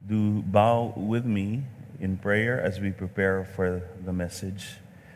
Do bow with me in prayer as we prepare for the message.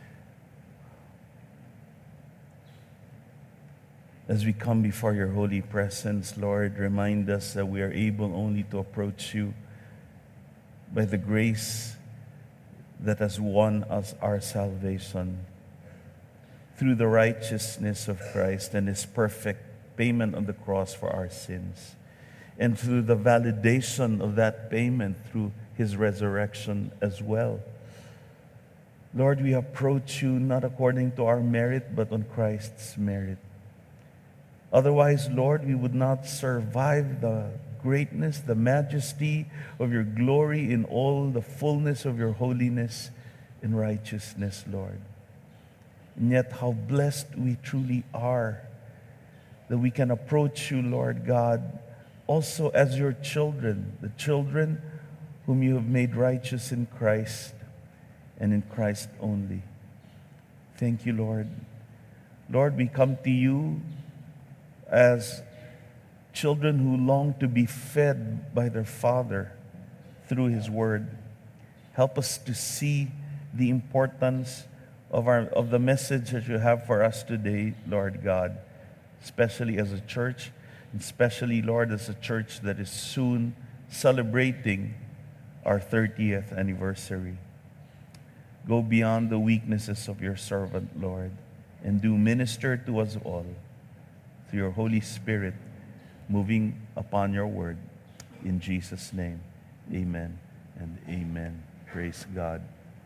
As we come before your holy presence, Lord, remind us that we are able only to approach you by the grace that has won us our salvation through the righteousness of Christ and his perfect payment on the cross for our sins, and through the validation of that payment through his resurrection as well. Lord, we approach you not according to our merit, but on Christ's merit. Otherwise, Lord, we would not survive the greatness, the majesty of your glory in all the fullness of your holiness and righteousness, Lord. And yet, how blessed we truly are that we can approach you, Lord God, also as your children, the children whom you have made righteous in Christ and in Christ only. Thank you, Lord. Lord, we come to you as children who long to be fed by their Father through his word. Help us to see the importance of the message that you have for us today, Lord God, especially as a church, especially, Lord, as a church that is soon celebrating our 30th anniversary. Go beyond the weaknesses of your servant, Lord, and do minister to us all through your Holy Spirit moving upon your word. In Jesus' name, amen and amen. Praise God.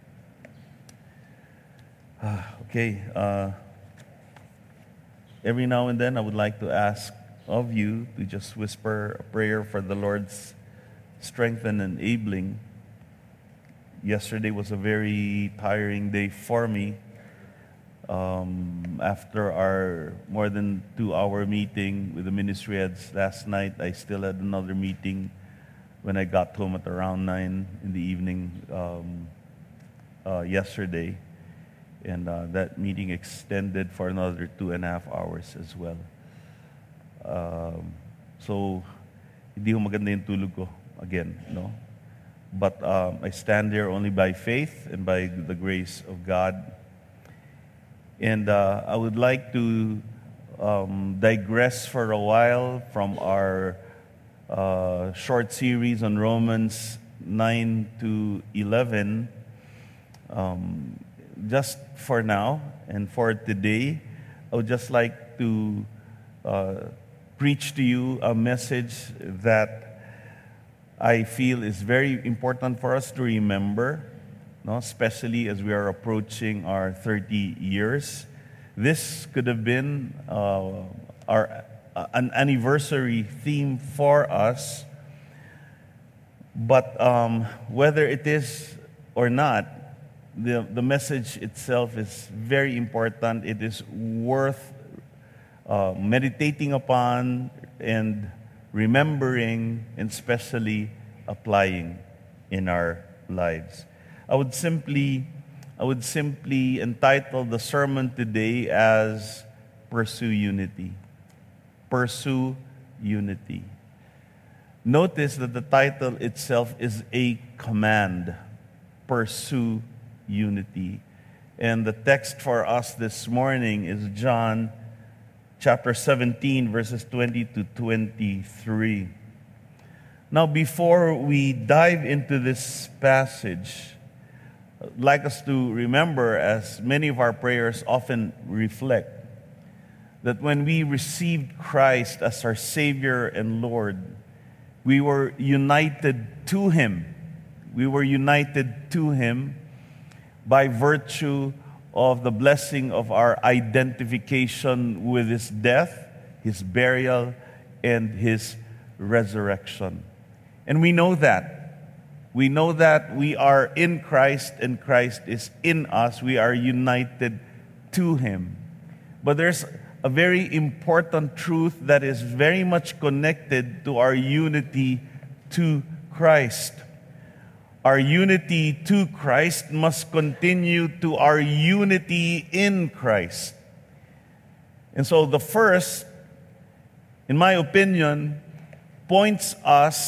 Every now and then I would like to ask of you to just whisper a prayer for the Lord's strength and enabling. Yesterday was a very tiring day for me. After our more than 2-hour meeting with the ministry heads last night, I still had another meeting when I got home at around 9 in the evening yesterday. And that meeting extended for another 2.5 hours as well. So, hindi ko maganda yung tulog ko again, no? But I stand here only by faith and by the grace of God. And I would like to digress for a while from our short series on Romans 9 to 11. Just for now and for today, I would just like to preach to you a message that I feel is very important for us to remember, no? Especially as we are approaching our 30 years. This could have been an anniversary theme for us, but whether it is or not, the message itself is very important. It is worth meditating upon and remembering, and especially applying in our lives. I would simply entitle the sermon today as Pursue Unity. Pursue Unity. Notice that the title itself is a command. Pursue unity. And the text for us this morning is John chapter 17, verses 20 to 23. Now, before we dive into this passage, I'd like us to remember, as many of our prayers often reflect, that when we received Christ as our Savior and Lord, we were united to Him. We were united to Him by virtue of the blessing of our identification with His death, His burial, and His resurrection. And we know that. We know that we are in Christ and Christ is in us. We are united to Him. But there's a very important truth that is very much connected to our unity to Christ. Our unity to Christ must continue to our unity in Christ. And so the first, in my opinion, points us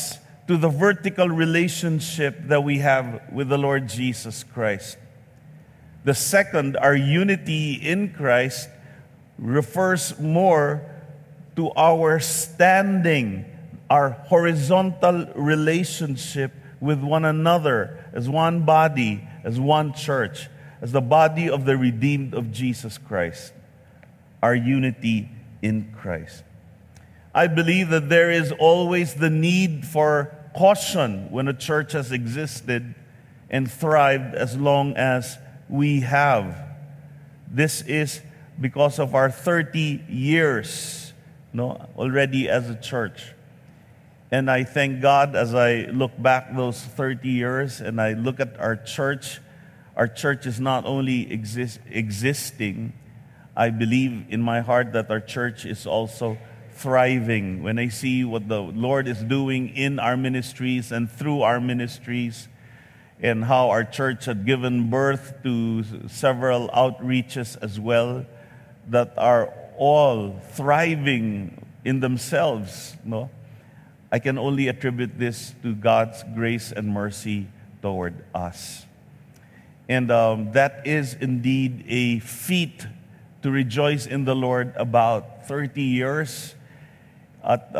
to the vertical relationship that we have with the Lord Jesus Christ. The second, our unity in Christ, refers more to our standing, our horizontal relationship with one another as one body, as one church, as the body of the redeemed of Jesus Christ. Our unity in Christ. I believe that there is always the need for caution when a church has existed and thrived as long as we have. This is because of our 30 years already as a church. And I thank God as I look back those 30 years and I look at our church is not only existing, I believe in my heart that our church is also thriving. When I see what the Lord is doing in our ministries and through our ministries, and how our church had given birth to several outreaches as well that are all thriving in themselves, I can only attribute this to God's grace and mercy toward us. And that is indeed a feat to rejoice in the Lord about. 30 years at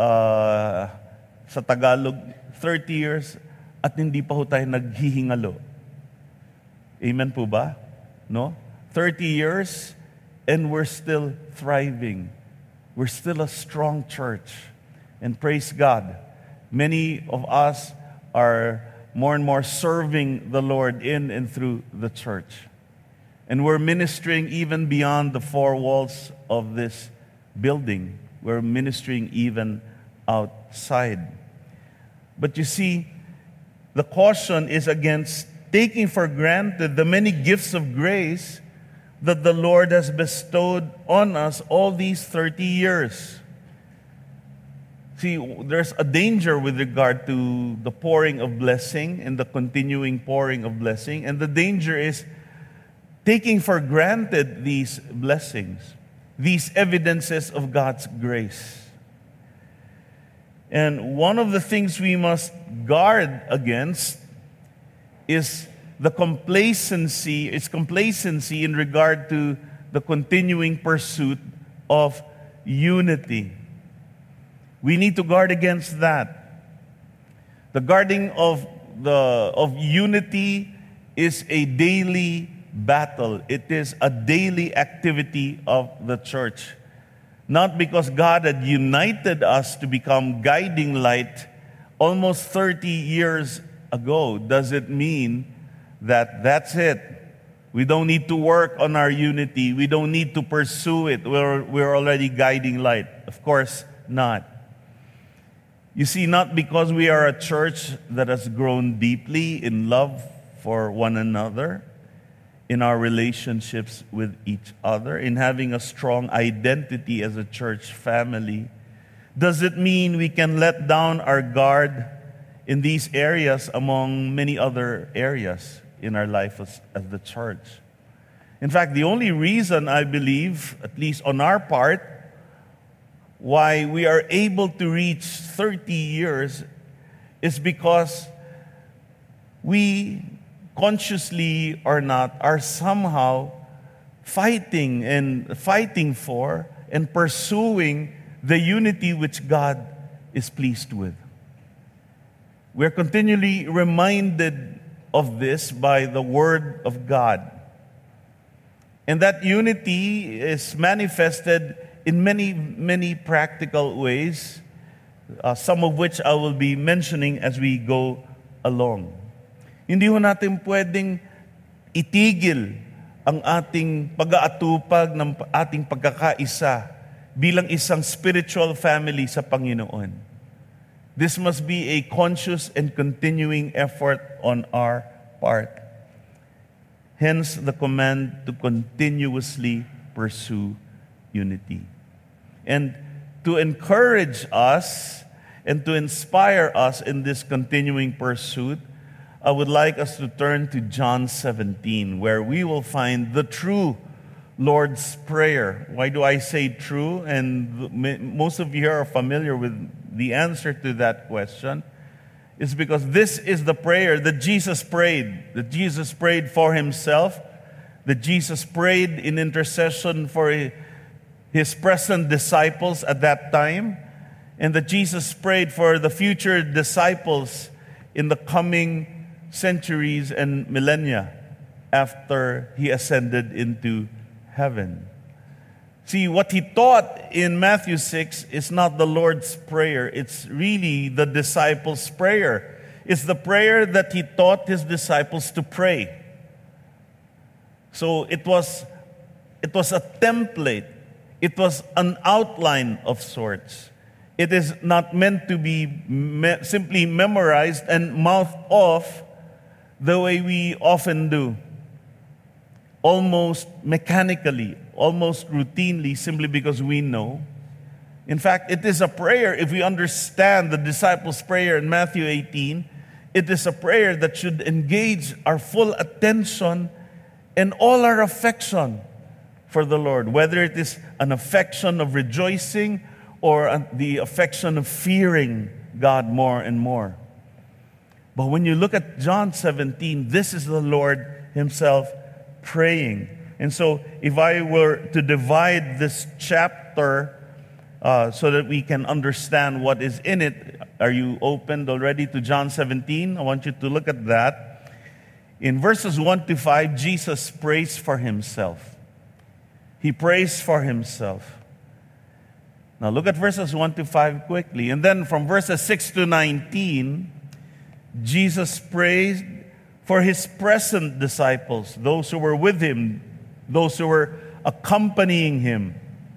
sa Tagalog, 30 years at hindi pa ho tayo naghihingalo. Amen po ba? No? 30 years and we're still thriving. We're still a strong church. And praise God, many of us are more and more serving the Lord in and through the church. And we're ministering even beyond the four walls of this building. We're ministering even outside. But you see, the caution is against taking for granted the many gifts of grace that the Lord has bestowed on us all these 30 years. See, there's a danger with regard to the pouring of blessing and the continuing pouring of blessing. And the danger is taking for granted these blessings, these evidences of God's grace. And one of the things we must guard against is the complacency in regard to the continuing pursuit of unity. We need to guard against that. The guarding of unity is a daily battle. It is a daily activity of the church. Not because God had united us to become guiding light almost 30 years ago does it mean that that's it. We don't need to work on our unity. We don't need to pursue it. We're already guiding light. Of course not. You see, not because we are a church that has grown deeply in love for one another, in our relationships with each other, in having a strong identity as a church family, does it mean we can let down our guard in these areas among many other areas in our life as the church. In fact, the only reason I believe, at least on our part, why we are able to reach 30 years is because we, consciously or not, are somehow fighting for and pursuing the unity which God is pleased with. We're continually reminded of this by the Word of God. And that unity is manifested in many, many practical ways, some of which I will be mentioning as we go along. Hindi ho natin pwedeng itigil ang ating pag-aatupag ng ating pagkakaisa bilang isang spiritual family sa Panginoon. This must be a conscious and continuing effort on our part. Hence the command to continuously pursue unity. And to encourage us and to inspire us in this continuing pursuit, I would like us to turn to John 17, where we will find the true Lord's Prayer. Why do I say true? And most of you are familiar with the answer to that question. is because this is the prayer that Jesus prayed for himself, that Jesus prayed in intercession for his present disciples at that time, and that Jesus prayed for the future disciples in the coming centuries and millennia after he ascended into heaven. See, what he taught in Matthew 6 is not the Lord's Prayer. It's really the disciples' prayer. It's the prayer that he taught his disciples to pray. So it was a template. It was an outline of sorts. It is not meant to be simply memorized and mouthed off the way we often do, almost mechanically, almost routinely, simply because we know. In fact, it is a prayer. If we understand the disciples' prayer in Matthew 18, it is a prayer that should engage our full attention and all our affection for the Lord, whether it is an affection of rejoicing or the affection of fearing God more and more. But when you look at John 17, this is the Lord himself praying. And so if I were to divide this chapter so that we can understand what is in it, are you opened already to John 17? I want you to look at that. In verses 1 to 5, Jesus prays for himself. He prays for himself. Now look at verses 1 to 5 quickly. And then from verses 6 to 19, Jesus prays for his present disciples, those who were with him, those who were accompanying him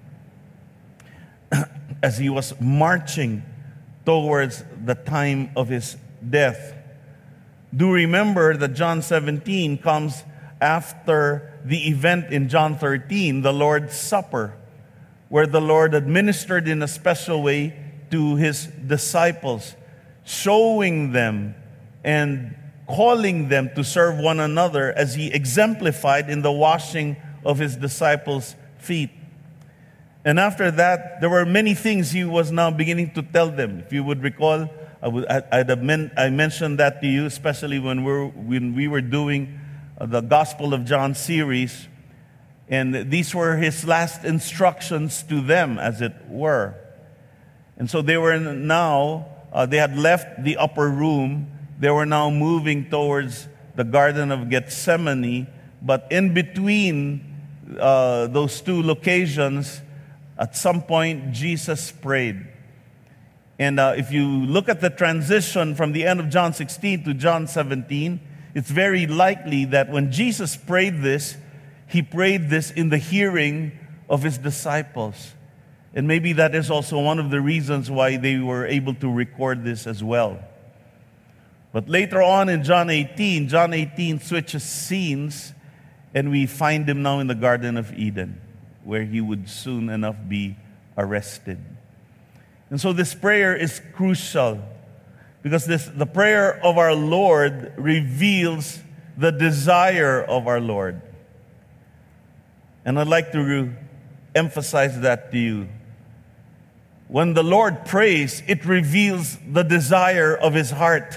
as he was marching towards the time of his death. Do remember that John 17 comes after the event in John 13, the Lord's Supper, where the Lord administered in a special way to his disciples, showing them and calling them to serve one another as he exemplified in the washing of his disciples' feet. And after that, there were many things he was now beginning to tell them. If you would recall, I mentioned that to you, especially when we were doing the Gospel of John series. And these were his last instructions to them, as it were. And so they were now, they had left the upper room. They were now moving towards the Garden of Gethsemane. But in between those two locations, at some point, Jesus prayed. And if you look at the transition from the end of John 16 to John 17, it's very likely that when Jesus prayed this, he prayed this in the hearing of his disciples. And maybe that is also one of the reasons why they were able to record this as well. But later on in John 18 switches scenes, and we find him now in the Garden of Eden, where he would soon enough be arrested. And so this prayer is crucial, because the prayer of our Lord reveals the desire of our Lord. And I'd like to emphasize that to you. When the Lord prays, it reveals the desire of his heart.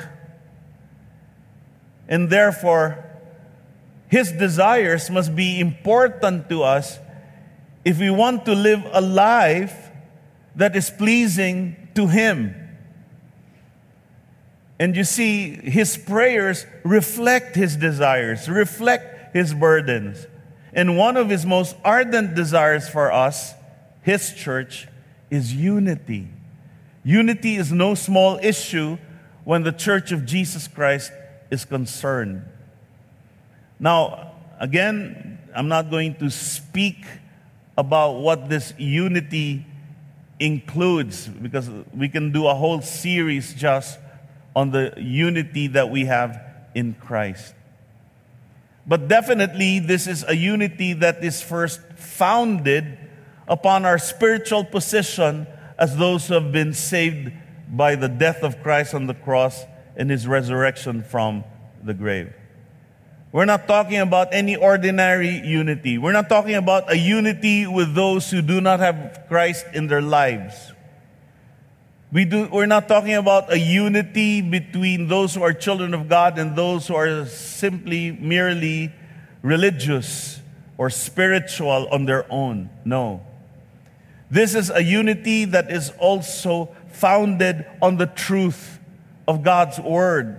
And therefore, his desires must be important to us if we want to live a life that is pleasing to him. And you see, his prayers reflect his desires, reflect his burdens. And one of his most ardent desires for us, his church, is unity. Unity is no small issue when the Church of Jesus Christ is concerned. Now, again, I'm not going to speak about what this unity includes, because we can do a whole series just on the unity that we have in Christ. But definitely, this is a unity that is first founded upon our spiritual position as those who have been saved by the death of Christ on the cross and his resurrection from the grave. We're not talking about any ordinary unity. We're not talking about a unity with those who do not have Christ in their lives. We're not talking about a unity between those who are children of God and those who are simply merely religious or spiritual on their own. No. This is a unity that is also founded on the truth of God's Word.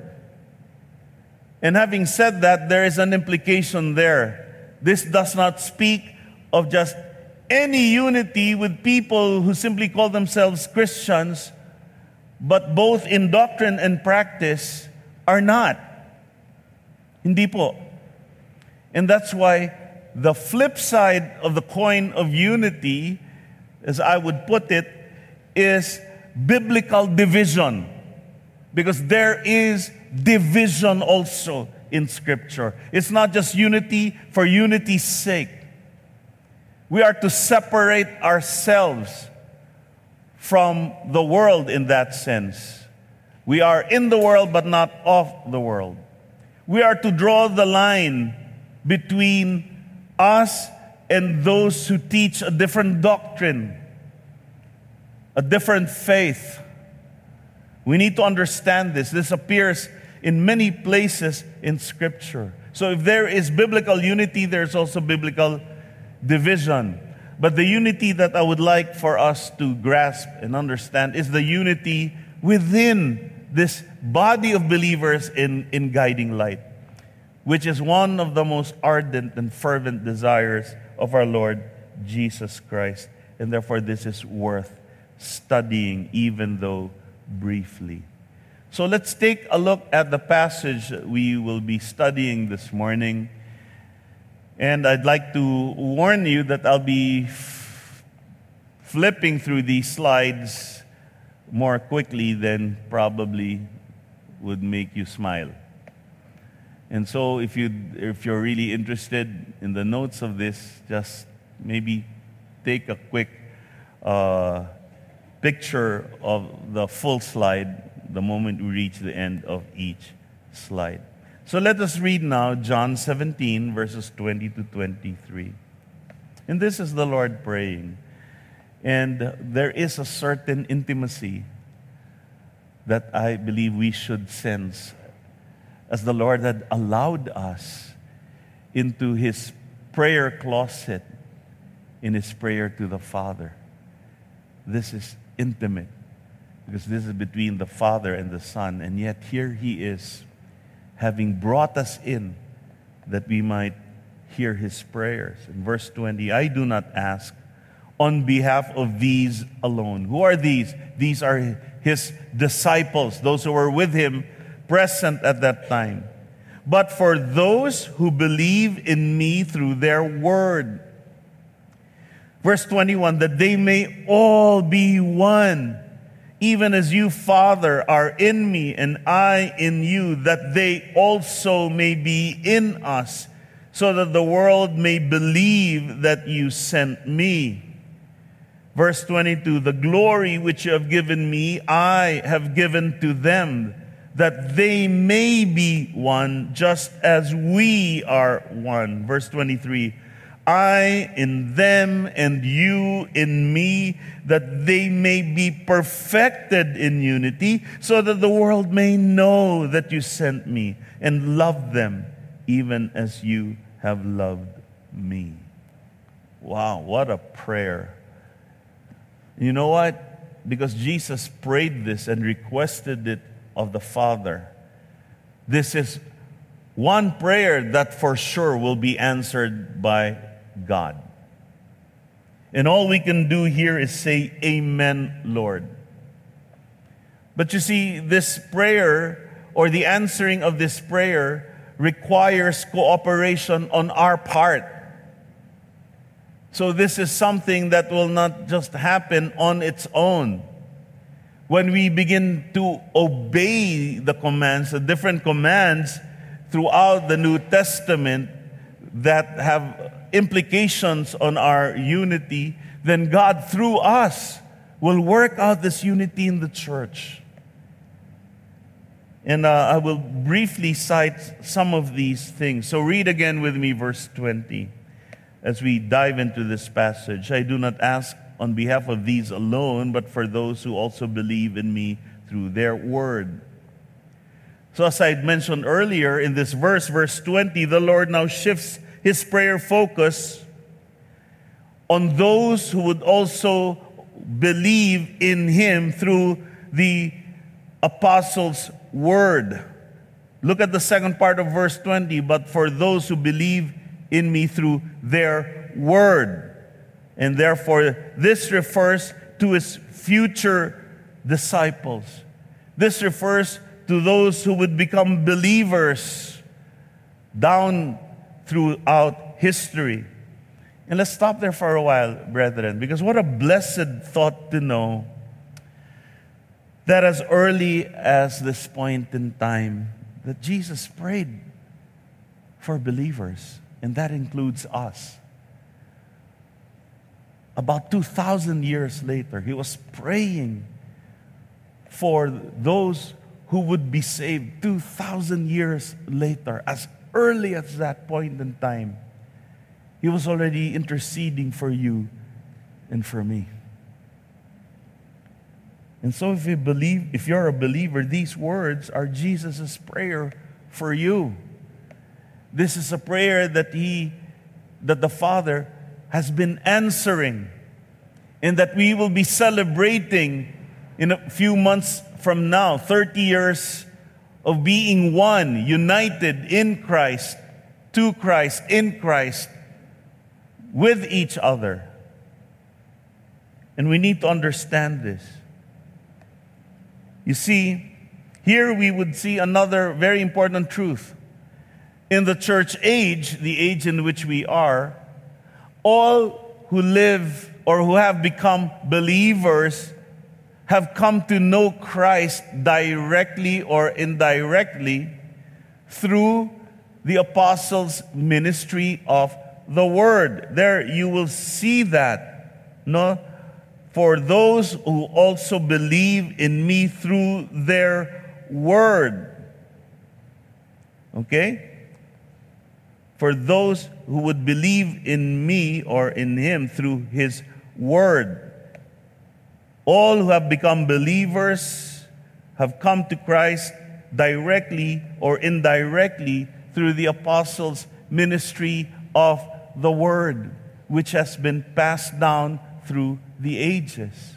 And having said that, there is an implication there. This does not speak of just any unity with people who simply call themselves Christians, but both in doctrine and practice are not. Hindi po. And that's why the flip side of the coin of unity, as I would put it, is biblical division. Because there is division also in Scripture. It's not just unity for unity's sake. We are to separate ourselves from the world in that sense. We are in the world but not of the world. We are to draw the line between us and those who teach a different doctrine, a different faith. We need to understand this. This appears in many places in Scripture. So if there is biblical unity, there's also biblical division. But the unity that I would like for us to grasp and understand is the unity within this body of believers in Guiding Light, which is one of the most ardent and fervent desires of our Lord Jesus Christ. And therefore, this is worth studying, even though briefly. So let's take a look at the passage that we will be studying this morning. And I'd like to warn you that I'll be flipping through these slides more quickly than probably would make you smile. And so if you're really interested in the notes of this, just maybe take a quick picture of the full slide the moment we reach the end of each slide. So let us read now John 17, verses 20 to 23. And this is the Lord praying. And there is a certain intimacy that I believe we should sense as the Lord had allowed us into His prayer closet in His prayer to the Father. This is intimate because this is between the Father and the Son. And yet here He is, having brought us in that we might hear His prayers. In verse 20, I do not ask on behalf of these alone. Who are these? These are His disciples, those who were with Him present at that time. But for those who believe in me through their word. Verse 21, that they may all be one, even as you, Father, are in me and I in you, that they also may be in us, so that the world may believe that you sent me. Verse 22, the glory which you have given me, I have given to them, that they may be one, just as we are one. Verse 23, I in them and you in me, that they may be perfected in unity, so that the world may know that you sent me and love them even as you have loved me. Wow, what a prayer. You know what? Because Jesus prayed this and requested it of the Father, this is one prayer that for sure will be answered by God. And all we can do here is say, Amen, Lord. But you see, this prayer, or the answering of this prayer, requires cooperation on our part. So this is something that will not just happen on its own. When we begin to obey the commands, the different commands throughout the New Testament that have implications on our unity, then God through us will work out this unity in the church. And I will briefly cite some of these things. So read again with me verse 20 as we dive into this passage. I do not ask on behalf of these alone, but for those who also believe in me through their word. So as I mentioned earlier in this verse 20, the Lord now shifts his prayer focus on those who would also believe in him through the apostles' word. Look at the second part of verse 20, but for those who believe in me through their word. And therefore, this refers to his future disciples. This refers to those who would become believers down throughout history. And let's stop there for a while, brethren, because what a blessed thought to know that as early as this point in time, that Jesus prayed for believers, and that includes us. About 2,000 years later, he was praying for those who would be saved 2,000 years later. As early as that point in time, he was already interceding for you and for me. And so if you're a believer, these words are Jesus' prayer for you. This is a prayer that the Father has been answering, and that we will be celebrating in a few months from now, 30 years of being one, united in Christ, to Christ, in Christ, with each other. And we need to understand this. You see, here we would see another very important truth. In the church age, the age in which we are, all who live or who have become believers have come to know Christ directly or indirectly through the apostles' ministry of the Word. There you will see that. No? For those who also believe in me through their word. Okay? For those who would believe in me or in him through his word. All who have become believers have come to Christ directly or indirectly through the apostles' ministry of the word, which has been passed down through the ages.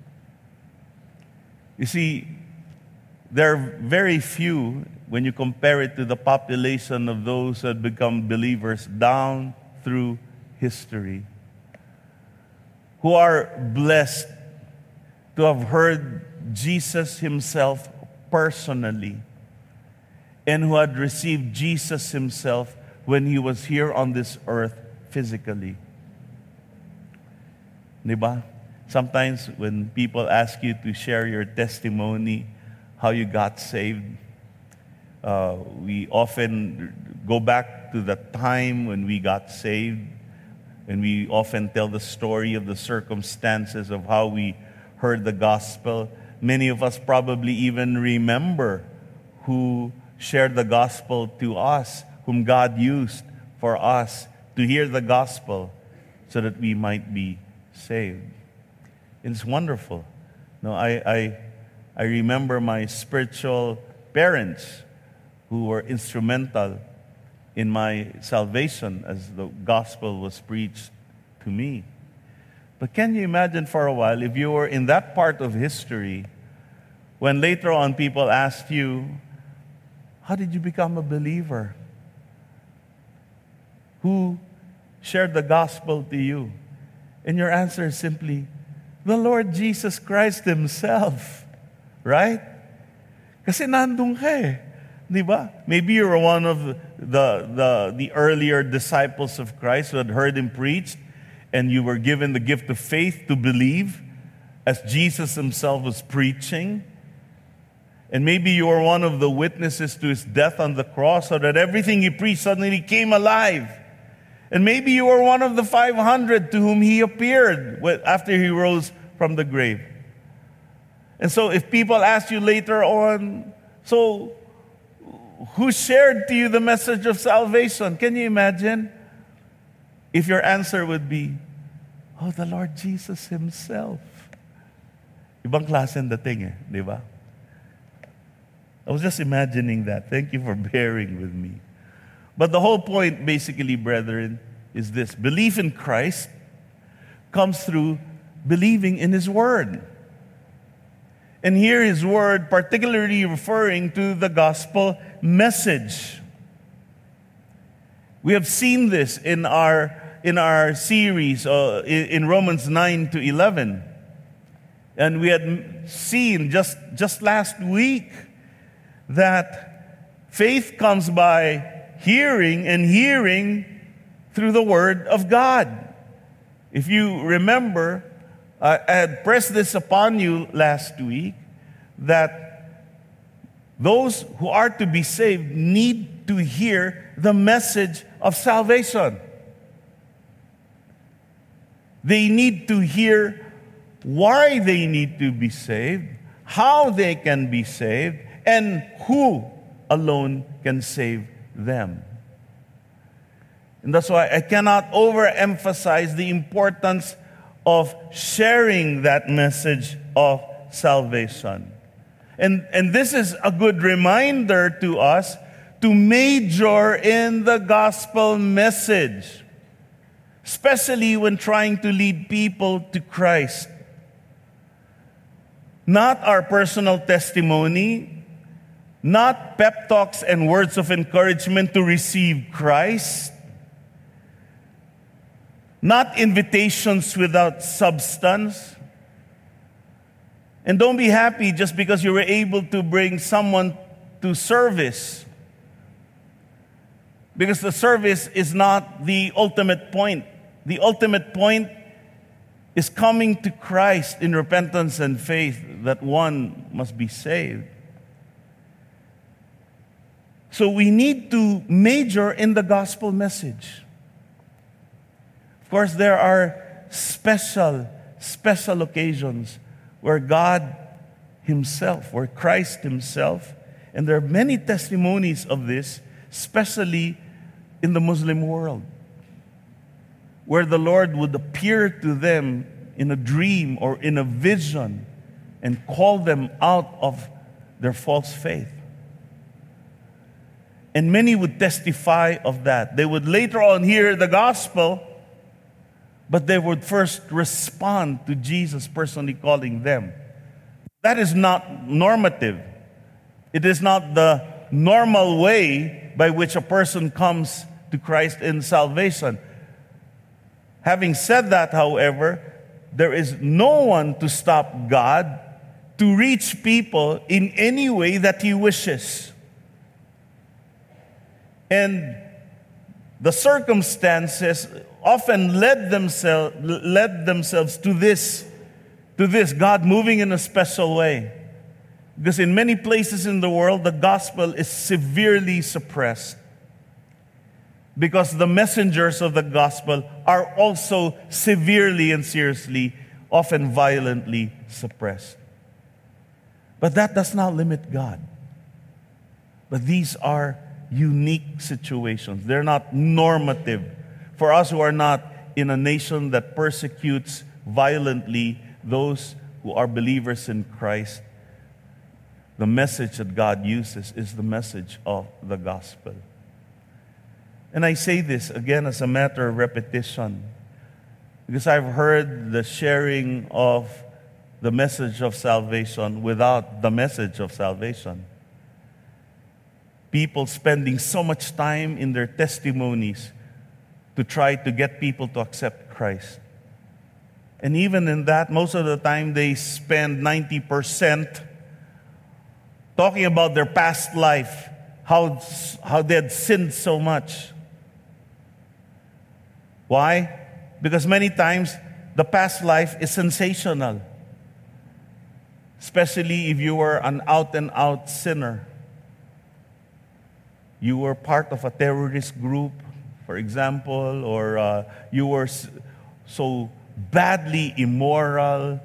You see, there are very few, when you compare it to the population of those who had become believers down through history, who are blessed to have heard Jesus himself personally, and who had received Jesus himself when he was here on this earth physically. Diba? Sometimes when people ask you to share your testimony, how you got saved, we often go back to the time when we got saved, and we often tell the story of the circumstances of how we heard the gospel. Many of us probably even remember who shared the gospel to us, whom God used for us to hear the gospel so that we might be saved. It's wonderful. No, I remember my spiritual parents who were instrumental in my salvation as the gospel was preached to me. But can you imagine for a while if you were in that part of history when later on people asked you, how did you become a believer? Who shared the gospel to you? And your answer is simply, the Lord Jesus Christ himself. Right? Kasi nandun ka eh. Di ba? Maybe you were one of the earlier disciples of Christ who had heard him preach, and you were given the gift of faith to believe as Jesus himself was preaching. And maybe you were one of the witnesses to his death on the cross, so that everything he preached suddenly came alive. And maybe you were one of the 500 to whom he appeared after he rose from the grave. And so if people ask you later on, so who shared to you the message of salvation? Can you imagine? If your answer would be, Oh, the Lord Jesus Himself. Ibang klase ang dating di ba? I was just imagining that. Thank you for bearing with me. But the whole point, basically, brethren, is this. Belief in Christ comes through believing in His Word. And here His Word particularly referring to the gospel message. We have seen this in our series in Romans 9 to 11. And we had seen just last week that faith comes by hearing, and hearing through the Word of God. If you remember, I had pressed this upon you last week, that those who are to be saved need to hear the message of salvation. They need to hear why they need to be saved, how they can be saved, and who alone can save them. And that's why I cannot overemphasize the importance of sharing that message of salvation. And this is a good reminder to us to major in the gospel message, especially when trying to lead people to Christ. Not our personal testimony, not pep talks and words of encouragement to receive Christ, not invitations without substance. And don't be happy just because you were able to bring someone to service, because the service is not the ultimate point. The ultimate point is coming to Christ in repentance and faith that one must be saved. So we need to major in the gospel message. Of course, there are special occasions where God Himself, where Christ Himself, and there are many testimonies of this, especially in the Muslim world, where the Lord would appear to them in a dream or in a vision and call them out of their false faith. And many would testify of that. They would later on hear the gospel, but they would first respond to Jesus personally calling them. That is not normative. It is not the normal way by which a person comes to Christ in salvation. Having said that, however, there is no one to stop God to reach people in any way that He wishes. And the circumstances often led themselves to this, God moving in a special way. Because in many places in the world, the gospel is severely suppressed. Because the messengers of the gospel are also severely and seriously, often violently suppressed. But that does not limit God. But these are unique situations. They're not normative. For us who are not in a nation that persecutes violently those who are believers in Christ, the message that God uses is the message of the gospel. And I say this again as a matter of repetition, because I've heard the sharing of the message of salvation without the message of salvation. People spending so much time in their testimonies to try to get people to accept Christ. And even in that, most of the time they spend 90% talking about their past life, how they had sinned so much. Why? Because many times the past life is sensational, especially if you were an out-and-out sinner. You were part of a terrorist group, for example, or you were so badly immoral.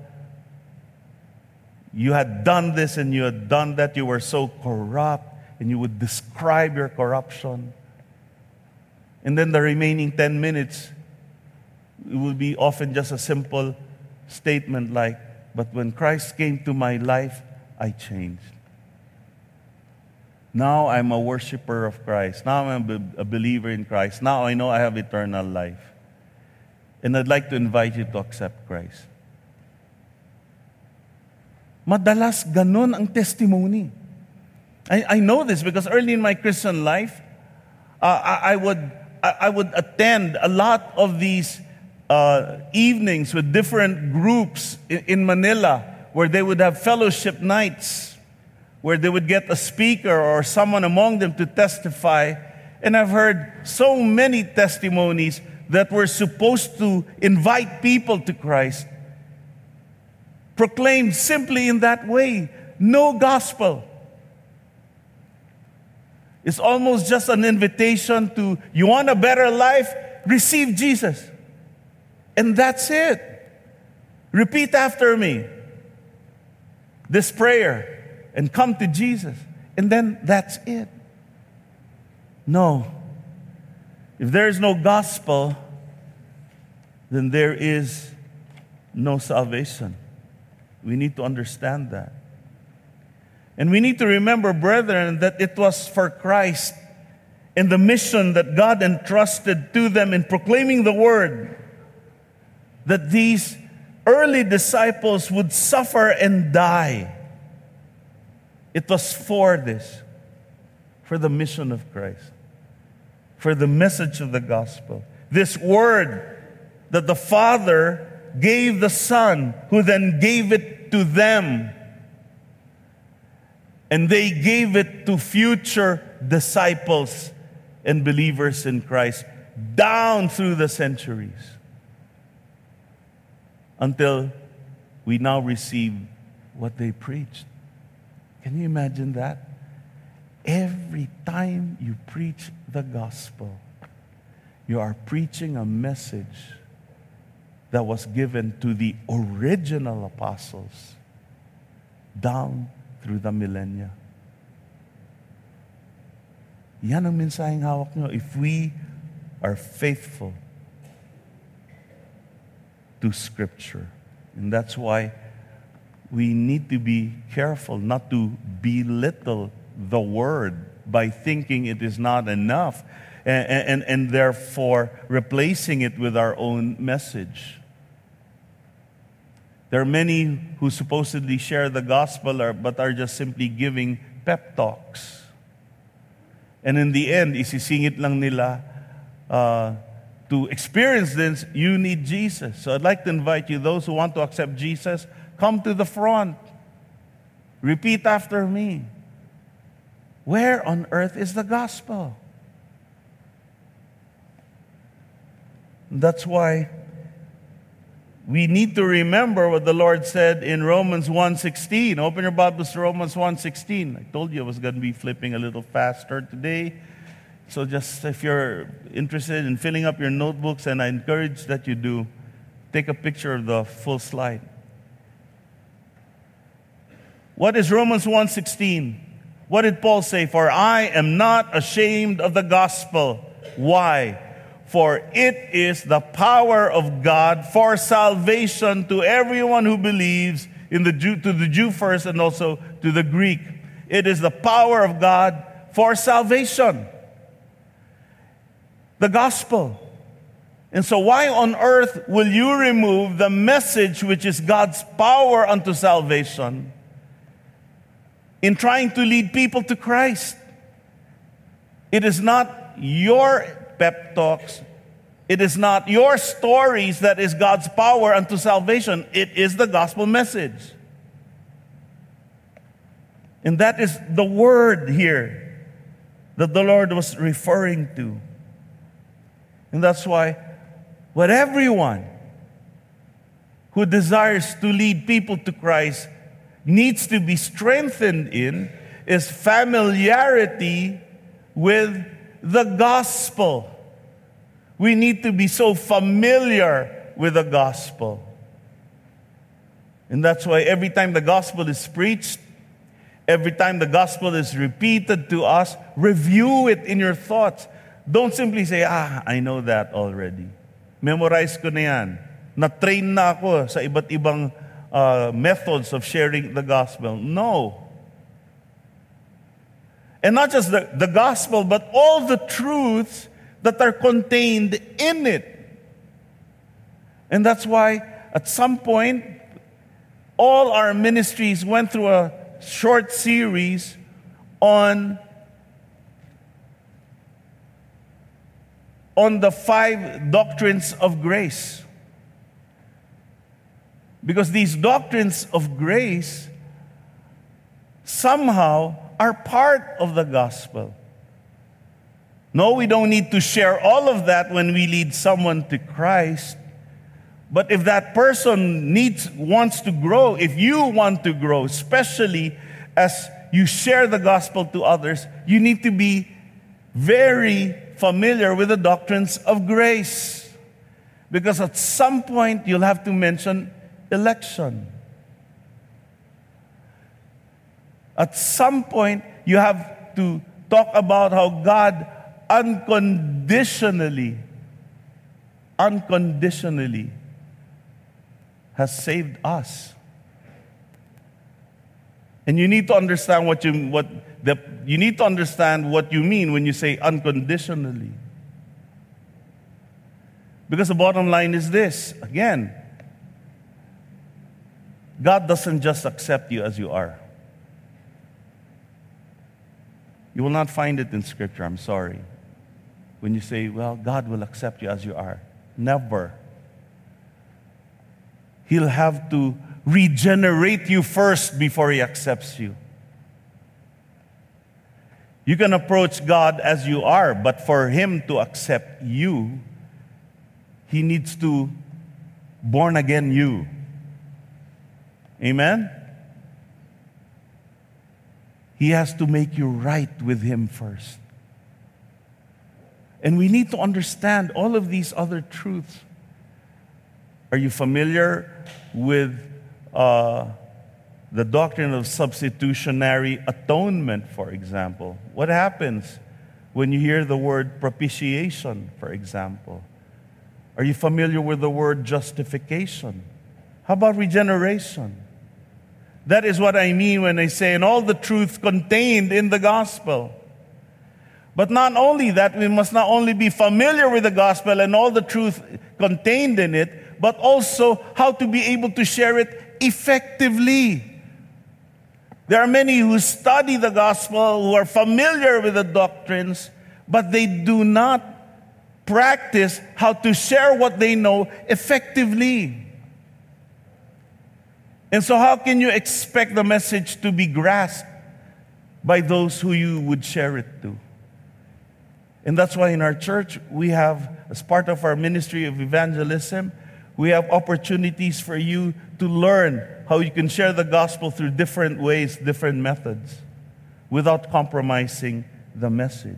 You had done this and you had done that. You were so corrupt, and you would describe your corruption. And then the remaining 10 minutes, it will be often just a simple statement like, but when Christ came to my life, I changed. Now I'm a worshiper of Christ. Now I'm a believer in Christ. Now I know I have eternal life. And I'd like to invite you to accept Christ. Madalas ganun ang testimony. I know this because early in my Christian life, I would attend a lot of these evenings with different groups in Manila where they would have fellowship nights, where they would get a speaker or someone among them to testify. And I've heard so many testimonies that were supposed to invite people to Christ, proclaimed simply in that way. No gospel. It's almost just an invitation to, you want a better life? Receive Jesus. And that's it. Repeat after me this prayer and come to Jesus. And then that's it. No. If there is no gospel, then there is no salvation. We need to understand that. And we need to remember, brethren, that it was for Christ and the mission that God entrusted to them in proclaiming the word that these early disciples would suffer and die. It was for this, for the mission of Christ, for the message of the gospel. This word that the Father gave the Son, who then gave it to them. And they gave it to future disciples and believers in Christ down through the centuries until we now receive what they preached. Can you imagine that? Every time you preach the gospel, you are preaching a message that was given to the original apostles down through the millennia. Yan ang mensaheng hawak nyo if we are faithful to Scripture. And that's why we need to be careful not to belittle the Word by thinking it is not enough and therefore replacing it with our own message. There are many who supposedly share the gospel but are just simply giving pep talks. And in the end, isisingit lang nila to experience this, you need Jesus. So I'd like to invite you, those who want to accept Jesus, come to the front. Repeat after me. Where on earth is the gospel? That's why we need to remember what the Lord said in Romans 1:16. Open your Bibles to Romans 1:16. I told you I was going to be flipping a little faster today. So just if you're interested in filling up your notebooks, and I encourage that you do, take a picture of the full slide. What is Romans 1:16? What did Paul say? For I am not ashamed of the gospel. Why? For it is the power of God for salvation to everyone who believes, to the Jew first and also to the Greek. It is the power of God for salvation. The gospel. And so why on earth will you remove the message which is God's power unto salvation in trying to lead people to Christ? It is not your pep talks. It is not your stories that is God's power unto salvation. It is the gospel message. And that is the word here that the Lord was referring to. And that's why what everyone who desires to lead people to Christ needs to be strengthened in is familiarity with the gospel. We need to be so familiar with the gospel. And that's why every time the gospel is preached, every time the gospel is repeated to us, review it in your thoughts. Don't simply say, I know that already. Memorize ko na yan. Na-train na ako sa iba't ibang methods of sharing the gospel. No. And not just the gospel, but all the truths that are contained in it. And that's why at some point, all our ministries went through a short series on the 5 doctrines of grace. Because these doctrines of grace somehow are part of the gospel. No, we don't need to share all of that when we lead someone to Christ. But if that person wants to grow, if you want to grow, especially as you share the gospel to others, you need to be very familiar with the doctrines of grace. Because at some point, you'll have to mention election. At some point, you have to talk about how God unconditionally has saved us. And you need to understand what you mean when you say unconditionally. Because the bottom line is this, again, God doesn't just accept you as you are. You will not find it in Scripture, I'm sorry. When you say, well, God will accept you as you are. Never. He'll have to regenerate you first before He accepts you. You can approach God as you are, but for Him to accept you, He needs to born again you. Amen? He has to make you right with Him first. And we need to understand all of these other truths. Are you familiar with the doctrine of substitutionary atonement, for example? What happens when you hear the word propitiation, for example? Are you familiar with the word justification? How about regeneration? That is what I mean when I say, and all the truth contained in the gospel. But not only that, we must not only be familiar with the gospel and all the truth contained in it, but also how to be able to share it effectively. There are many who study the gospel, who are familiar with the doctrines, but they do not practice how to share what they know effectively. And so how can you expect the message to be grasped by those who you would share it to? And that's why in our church, we have, as part of our ministry of evangelism, we have opportunities for you to learn how you can share the gospel through different ways, different methods, without compromising the message.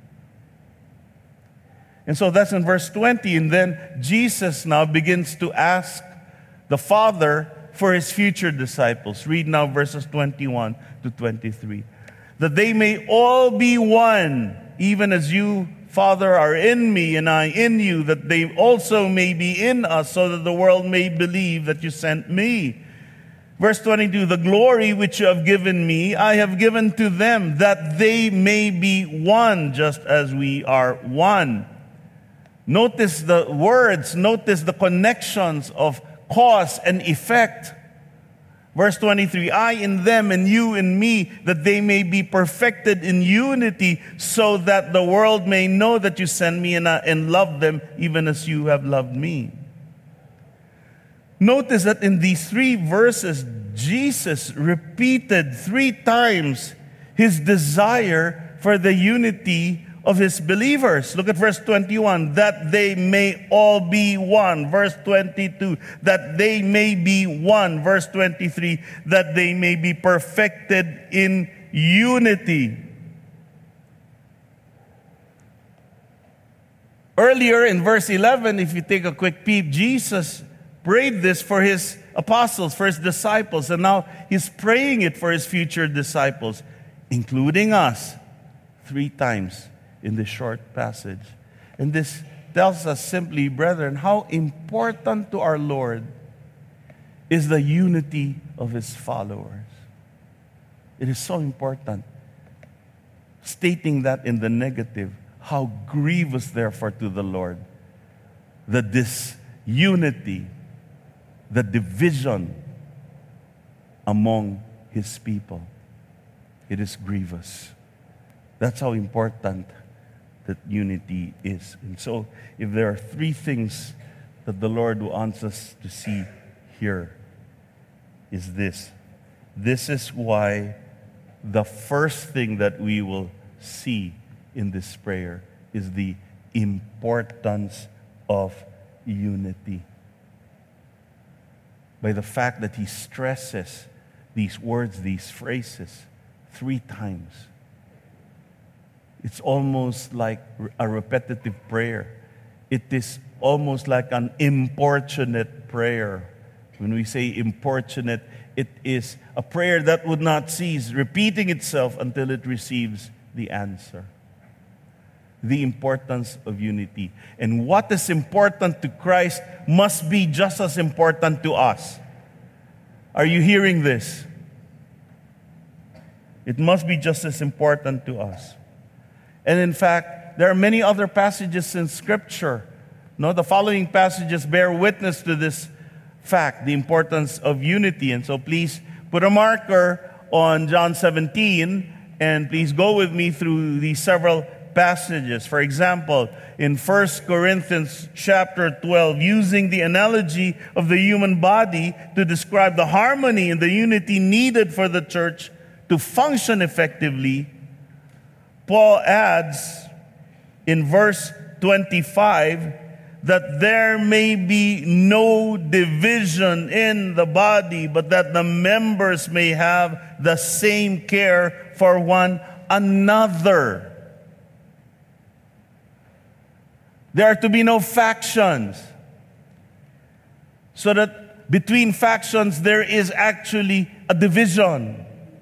And so that's in verse 20. And then Jesus now begins to ask the Father for His future disciples. Read now verses 21 to 23. That they may all be one, even as you, Father, are in me and I in you, that they also may be in us, so that the world may believe that you sent me. Verse 22, the glory which you have given me, I have given to them, that they may be one, just as we are one. Notice the words, notice the connections of cause and effect. Verse 23, I in them and you in me, that they may be perfected in unity, so that the world may know that you sent me and love them even as you have loved me. Notice that in these 3 verses, Jesus repeated 3 times His desire for the unity of His believers. Look at verse 21, that they may all be one. Verse 22, that they may be one. Verse 23, that they may be perfected in unity. Earlier in verse 11, if you take a quick peep, Jesus prayed this for His apostles, for His disciples, and now He's praying it for His future disciples, including us, 3 times in this short passage. And this tells us simply, brethren, how important to our Lord is the unity of His followers. It is so important. Stating that in the negative, how grievous, therefore, to the Lord, the disunity, the division among His people. It is grievous. That's how important that unity is. And so, if there are three things that the Lord wants us to see here, is this. This is why the first thing that we will see in this prayer is the importance of unity. By the fact that he stresses these words, these phrases, 3 times. It's almost like a repetitive prayer. It is almost like an importunate prayer. When we say importunate, it is a prayer that would not cease, repeating itself until it receives the answer. The importance of unity. And what is important to Christ must be just as important to us. Are you hearing this? It must be just as important to us. And in fact, there are many other passages in Scripture. No, the following passages bear witness to this fact, the importance of unity. And so please put a marker on John 17, and please go with me through these several passages. For example, in 1 Corinthians chapter 12, using the analogy of the human body to describe the harmony and the unity needed for the church to function effectively, Paul adds in verse 25 that there may be no division in the body, but that the members may have the same care for one another. There are to be no factions, so that between factions there is actually a division.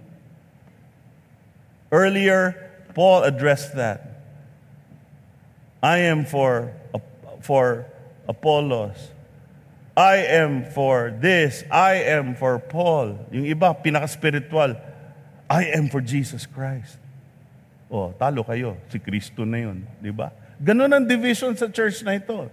Earlier, Paul addressed that. I am for Apollos. I am for this. I am for Paul. Yung iba, pinaka-spiritual. I am for Jesus Christ. Oh, talo kayo. Si Kristo na yun. Di ba? Ganun ang division sa church na ito.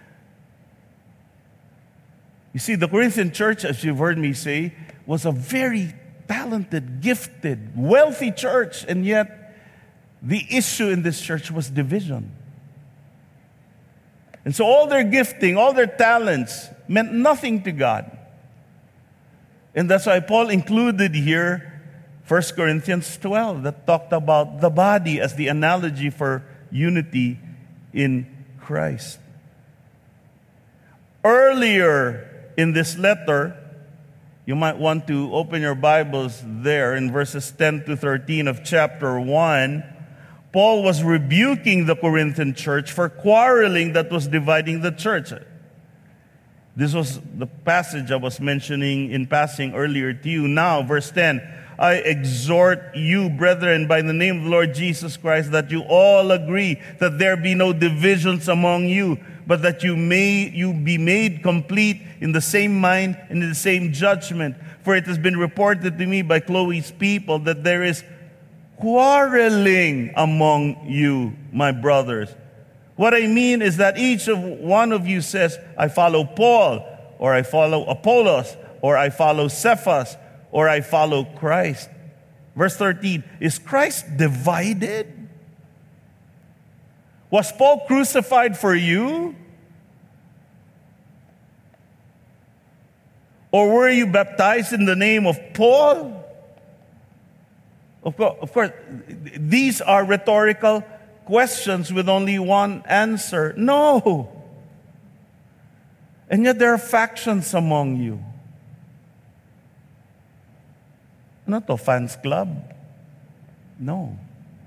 You see, the Corinthian church, as you've heard me say, was a very talented, gifted, wealthy church, and yet the issue in this church was division. And so all their gifting, all their talents meant nothing to God. And that's why Paul included here 1 Corinthians 12 that talked about the body as the analogy for unity in Christ. Earlier in this letter, you might want to open your Bibles there in verses 10 to 13 of chapter 1. Paul was rebuking the Corinthian church for quarreling that was dividing the church. This was the passage I was mentioning in passing earlier to you. Now, verse 10, I exhort you, brethren, by the name of the Lord Jesus Christ, that you all agree, that there be no divisions among you, but that you be made complete in the same mind and in the same judgment. For it has been reported to me by Chloe's people that there is quarreling among you, my brothers. What I mean is that each one of you says, I follow Paul, or I follow Apollos, or I follow Cephas, or I follow Christ. Verse 13, is Christ divided? Was Paul crucified for you? Or were you baptized in the name of Paul? Of course, these are rhetorical questions with only one answer. No. And yet there are factions among you. Ano to, fans club? No.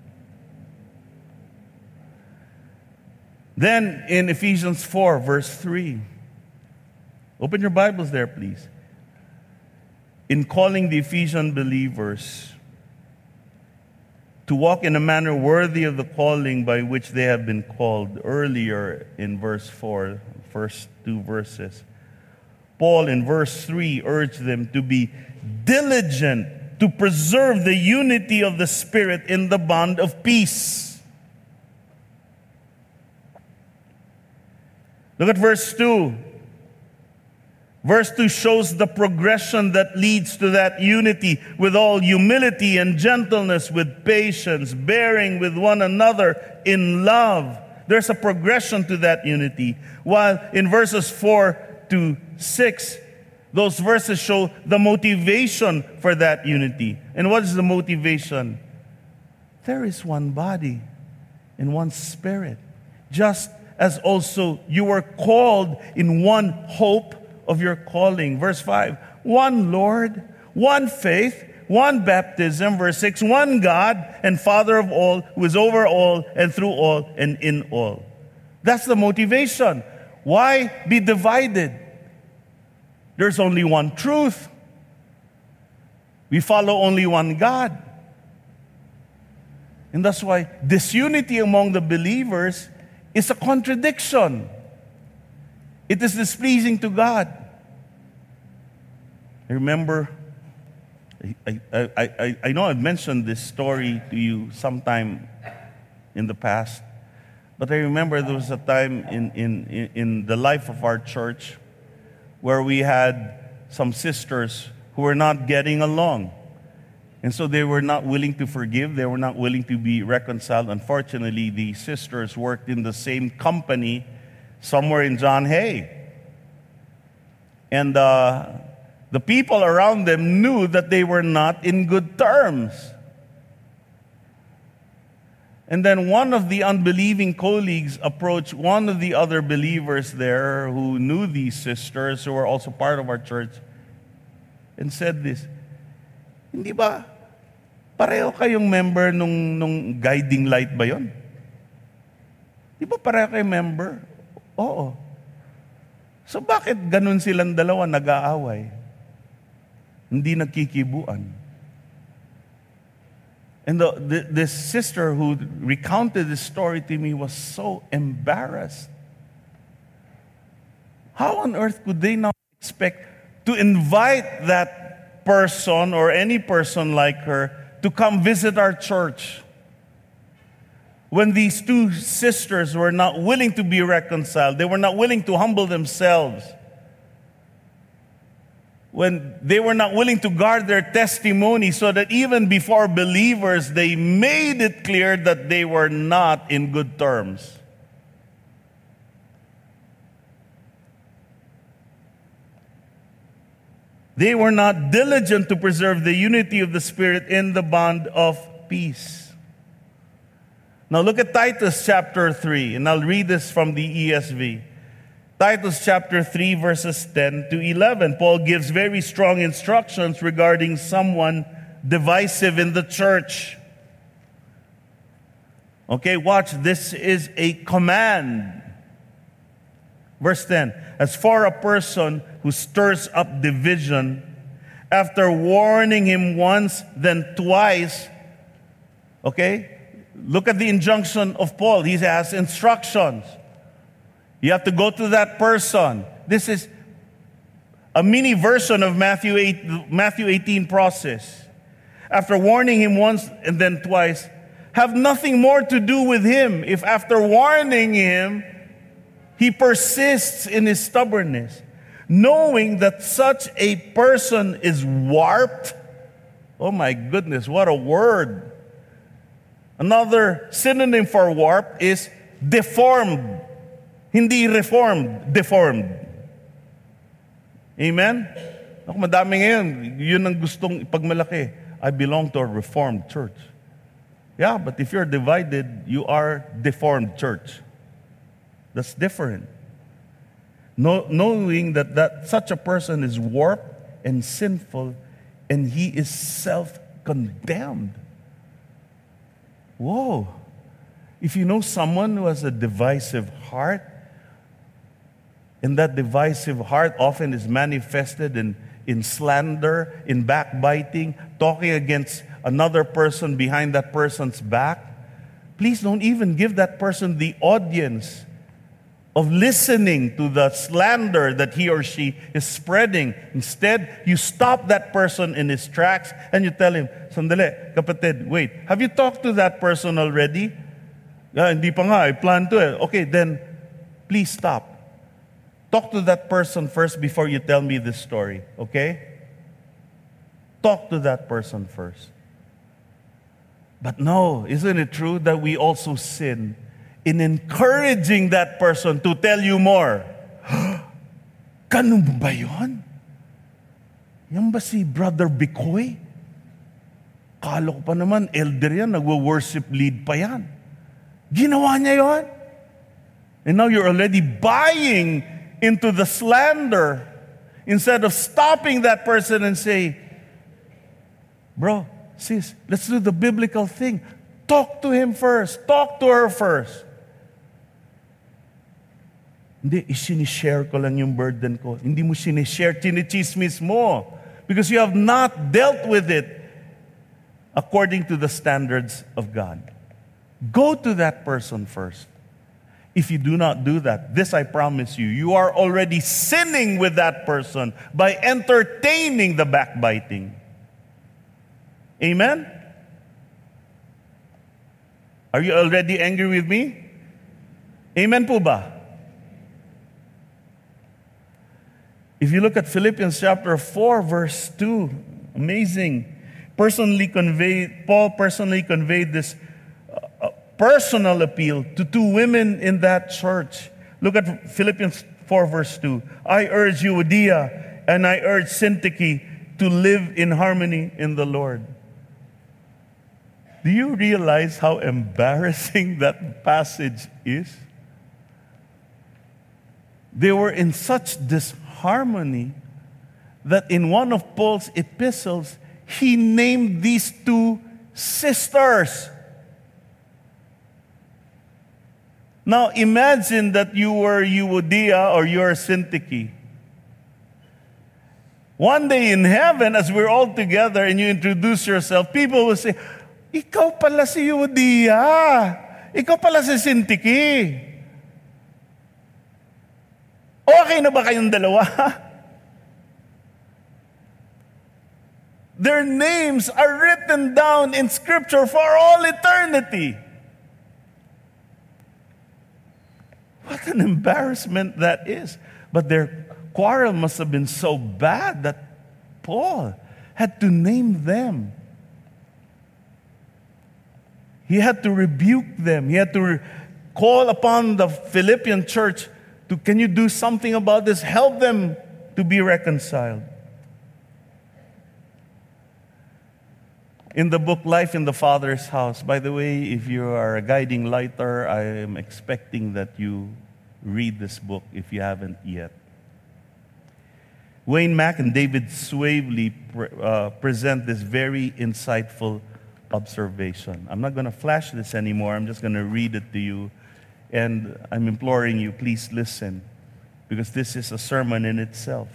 Then in Ephesians 4, verse 3, open your Bibles there, please. In calling the Ephesian believers to walk in a manner worthy of the calling by which they have been called. Earlier in verse 4, first two verses, Paul in verse 3 urged them to be diligent to preserve the unity of the Spirit in the bond of peace. Look at verse 2. Verse 2 shows the progression that leads to that unity with all humility and gentleness, with patience, bearing with one another in love. There's a progression to that unity. While in verses 4 to 6, those verses show the motivation for that unity. And what is the motivation? There is one body and one Spirit, just as also you were called in one hope of your calling. Verse 5, one Lord, one faith, one baptism. Verse 6, one God and Father of all, who is over all and through all and in all. That's the motivation. Why be divided? There's only one truth. We follow only one God. And that's why disunity among the believers is a contradiction. It is displeasing to God. I remember, I know I've mentioned this story to you sometime in the past, but I remember there was a time in the life of our church where we had some sisters who were not getting along. And so they were not willing to forgive. They were not willing to be reconciled. Unfortunately, the sisters worked in the same company somewhere in John Hay. And the people around them knew that they were not in good terms. And then one of the unbelieving colleagues approached one of the other believers there who knew these sisters, who were also part of our church, and said this, hindi ba pareho kayong member nung guiding light ba yon? Di ba pareho kayong member? Oo. So bakit ganun silang dalawa nag-aaway? Hindi nagkikibuan. And this sister who recounted this story to me was so embarrassed. How on earth could they now expect to invite that person or any person like her to come visit our church when these two sisters were not willing to be reconciled? They were not willing to humble themselves. When they were not willing to guard their testimony, so that even before believers, they made it clear that they were not in good terms. They were not diligent to preserve the unity of the Spirit in the bond of peace. Now look at Titus chapter 3, and I'll read this from the ESV. Titus chapter 3, verses 10 to 11. Paul gives very strong instructions regarding someone divisive in the church. Okay, watch. This is a command. Verse 10. As for a person who stirs up division, after warning him once, then twice. Okay? Look at the injunction of Paul. He has instructions. You have to go to that person. This is a mini version of Matthew 18 process. After warning him once and then twice, have nothing more to do with him if after warning him, he persists in his stubbornness, knowing that such a person is warped. Oh my goodness, what a word. Another synonym for warped is deformed. Hindi reformed, deformed. Amen? Ako, madami ngayon, yun ang gustong ipagmalaki. I belong to a reformed church. Yeah, but if you're divided, you are deformed church. That's different. Knowing that such a person is warped and sinful, and he is self-condemned. Whoa. If you know someone who has a divisive heart, and that divisive heart often is manifested in slander, in backbiting, talking against another person behind that person's back, please don't even give that person the audience of listening to the slander that he or she is spreading. Instead, you stop that person in his tracks and you tell him, "Sandali, kapatid, wait, have you talked to that person already?" Hindi pa nga, I plan to eh. Okay, then please stop. Talk to that person first before you tell me this story, okay? Talk to that person first. But no, isn't it true that we also sin in encouraging that person to tell you more? Ganun ba yun? Yan ba si Brother Bicoy? Kala ko pa naman, elder yan, nagwo-worship lead pa yan. Ginawa niya yon? And now you're already buying into the slander instead of stopping that person and say, "Bro, sis, let's do the biblical thing. Talk to him first. Talk to her first." Hindi, isinishare ko lang yung burden ko. Hindi mo sinishare, chinichismis mo. Because you have not dealt with it according to the standards of God. Go to that person first. If you do not do that, this I promise you, you are already sinning with that person by entertaining the backbiting. Amen? Are you already angry with me? Amen po ba? If you look at Philippians chapter 4, verse 2, amazing. Paul personally conveyed this personal appeal to two women in that church. Look at Philippians 4, verse 2. "I urge Euodia and I urge Syntyche to live in harmony in the Lord." Do you realize how embarrassing that passage is? They were in such disharmony that in one of Paul's epistles, he named these two sisters. Now imagine that you were Euodia or you are Syntyche. One day in heaven, as we're all together and you introduce yourself, people will say, "Ikaw pala si Euodia. Ikaw pala si Syntyche. Okay na ba kayong dalawa?" Their names are written down in Scripture for all eternity. What an embarrassment that is. But their quarrel must have been so bad that Paul had to name them. He had to rebuke them. He had to call upon the Philippian church to, "Can you do something about this? Help them to be reconciled." In the book Life in the Father's House, by the way, if you are a guiding lighter, I am expecting that you read this book if you haven't yet. Wayne Mack and David Swavely present this very insightful observation. I'm not going to flash this anymore. I'm just going to read it to you. And I'm imploring you, please listen, because this is a sermon in itself.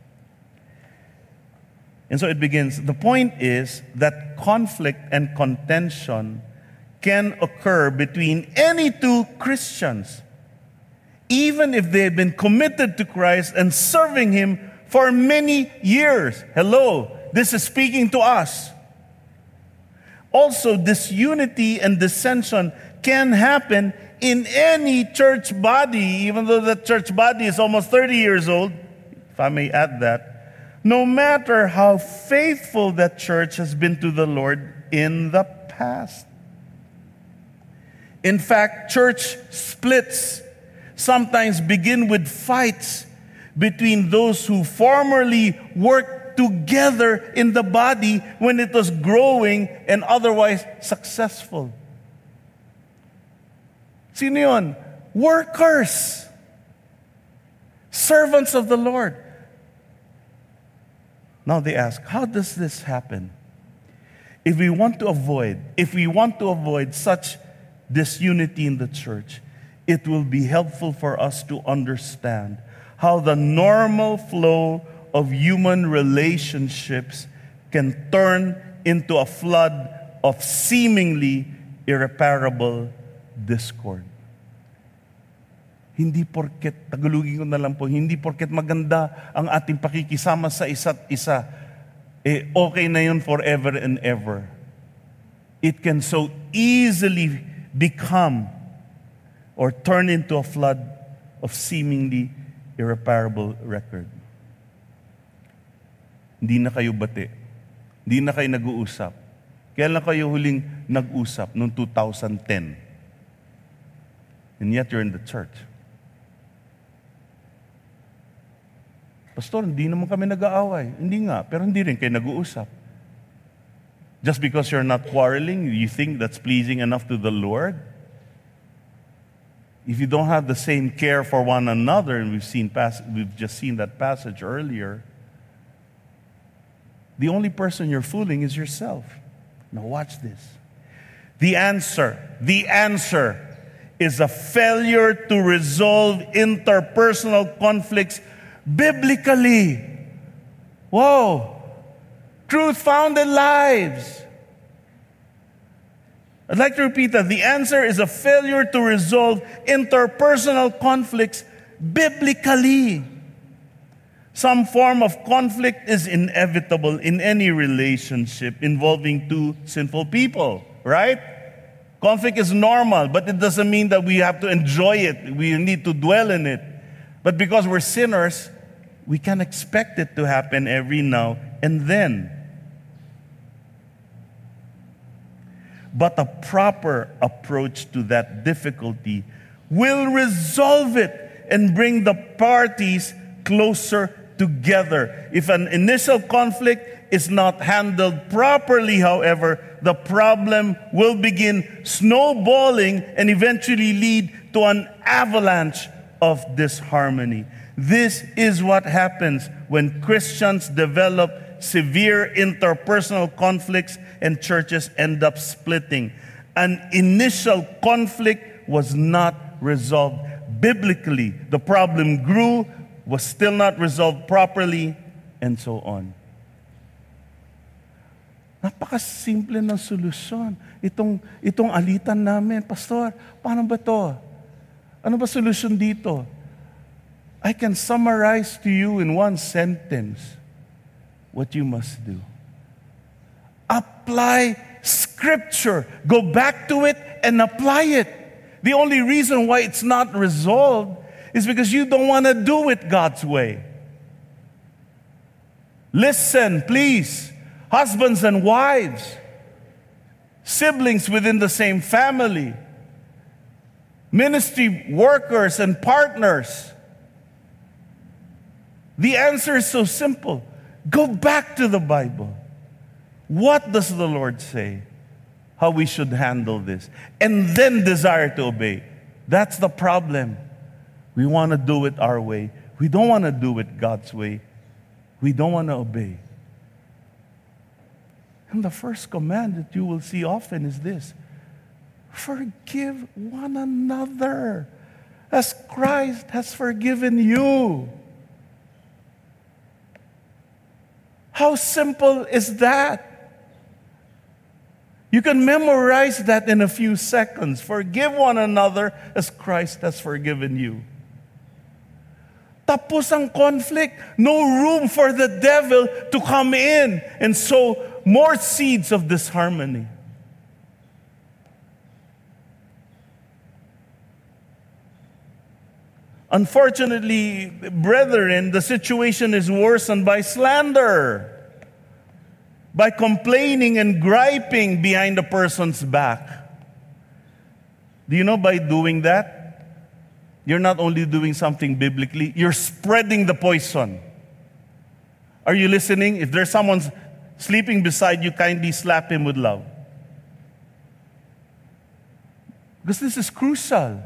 And so it begins. The point is that conflict and contention can occur between any two Christians, even if they have been committed to Christ and serving Him for many years. Hello, this is speaking to us. Also, disunity and dissension can happen in any church body, even though the church body is almost 30 years old, if I may add that. No matter how faithful that church has been to the Lord in the past. In fact, church splits sometimes begin with fights between those who formerly worked together in the body when it was growing and otherwise successful. Sino yun? Workers. Servants of the Lord. Now they ask, how does this happen? If we want to avoid such disunity in the church, it will be helpful for us to understand how the normal flow of human relationships can turn into a flood of seemingly irreparable discord. Hindi porket, tagalugin ko na lang po, hindi porket maganda ang ating pakikisama sa isa't isa, okay na yun forever and ever. It can so easily become or turn into a flood of seemingly irreparable record. Hindi na kayo bati. Hindi na kayo nag-uusap. Kailan kayo huling nag-usap? Noong 2010. And yet you're in the church. Pastor, hindi naman kami nag-aaway. Hindi nga, pero hindi rin kayo nag-uusap. Just because you're not quarreling, you think that's pleasing enough to the Lord? If you don't have the same care for one another, and we've just seen that passage earlier, the only person you're fooling is yourself. Now watch this. The answer is a failure to resolve interpersonal conflicts biblically. Whoa. Truth-founded lives. I'd like to repeat that. The answer is a failure to resolve interpersonal conflicts biblically. Some form of conflict is inevitable in any relationship involving two sinful people, right? Conflict is normal, but it doesn't mean that we have to enjoy it. We need to dwell in it. But because we're sinners, we can expect it to happen every now and then. But a proper approach to that difficulty will resolve it and bring the parties closer together. If an initial conflict is not handled properly, however, the problem will begin snowballing and eventually lead to an avalanche of disharmony. This is what happens when Christians develop severe interpersonal conflicts and churches end up splitting. An initial conflict was not resolved biblically. The problem grew, was still not resolved properly, and so on. Napakasimple ng solusyon. Itong alitan namin, Pastor, paano ba to? Ano ba solusyon dito? I can summarize to you in one sentence what you must do. Apply Scripture. Go back to it and apply it. The only reason why it's not resolved is because you don't want to do it God's way. Listen, please, husbands and wives, siblings within the same family, ministry workers and partners. The answer is so simple. Go back to the Bible. What does the Lord say? How we should handle this. And then desire to obey. That's the problem. We want to do it our way. We don't want to do it God's way. We don't want to obey. And the first command that you will see often is this: forgive one another as Christ has forgiven you. How simple is that? You can memorize that in a few seconds. Forgive one another as Christ has forgiven you. Tapos ang conflict. No room for the devil to come in and sow more seeds of disharmony. Unfortunately, brethren, the situation is worsened by slander, by complaining and griping behind a person's back. Do you know by doing that, you're not only doing something biblically, you're spreading the poison. Are you listening? If there's someone sleeping beside you, kindly slap him with love. Because this is crucial.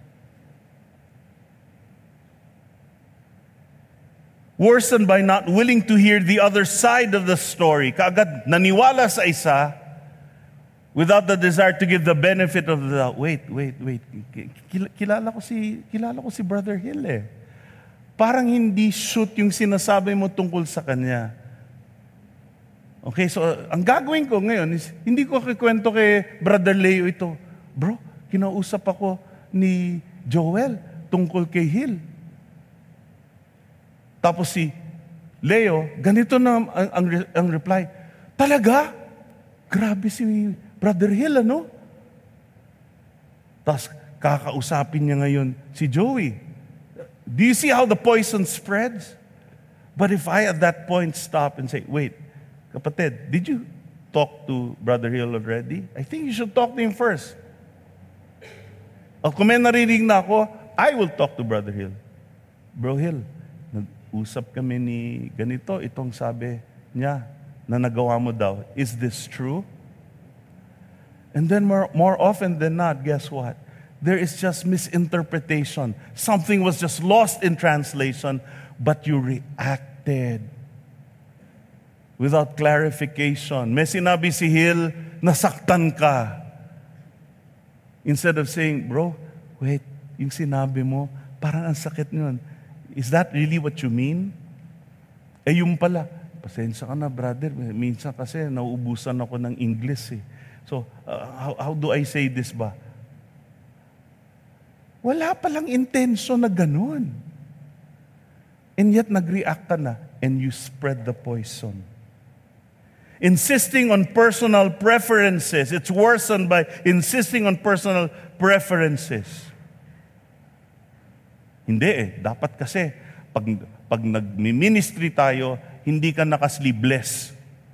Worsened by not willing to hear the other side of the story. Kaagad naniwala sa isa without the desire to give the benefit of the doubt. Wait. Kilala ko si Brother Hill eh. parang hindi shoot yung sinasabi mo tungkol sa kanya. Okay, so ang gagawin ko ngayon is, hindi ko kikwento kay Brother Leo ito. Bro, kinausap ako ni Joel tungkol kay Hill. Tapos si Leo, ganito na ang reply. Talaga? Grabe si Brother Hill, ano? Tapos kakausapin niya ngayon si Joey. Do you see how the poison spreads? But if I at that point stop and say, wait, kapatid, did you talk to Brother Hill already? I think you should talk to him first. At kung may narinig na ako, I will talk to Brother Hill. Bro Hill, nag-usap kami ni ganito, itong sabi niya na nagawa mo daw. Is this true? And then more often than not, guess what? There is just misinterpretation. Something was just lost in translation, but you reacted without clarification. May sinabi si Hill, nasaktan ka. Instead of saying, bro, wait, yung sinabi mo, parang ang sakit nun. Is that really what you mean? Eh yung pala, pasensya ka na brother, minsan kasi nauubusan ako ng English eh. So, how do I say this ba? Wala palang intention na ganun. And yet, nag-react ka na and you spread the poison. Insisting on personal preferences. It's worsened by insisting on personal preferences. Hindi eh. Dapat kasi, pag nag-ministry tayo, hindi ka naka-sleeveless.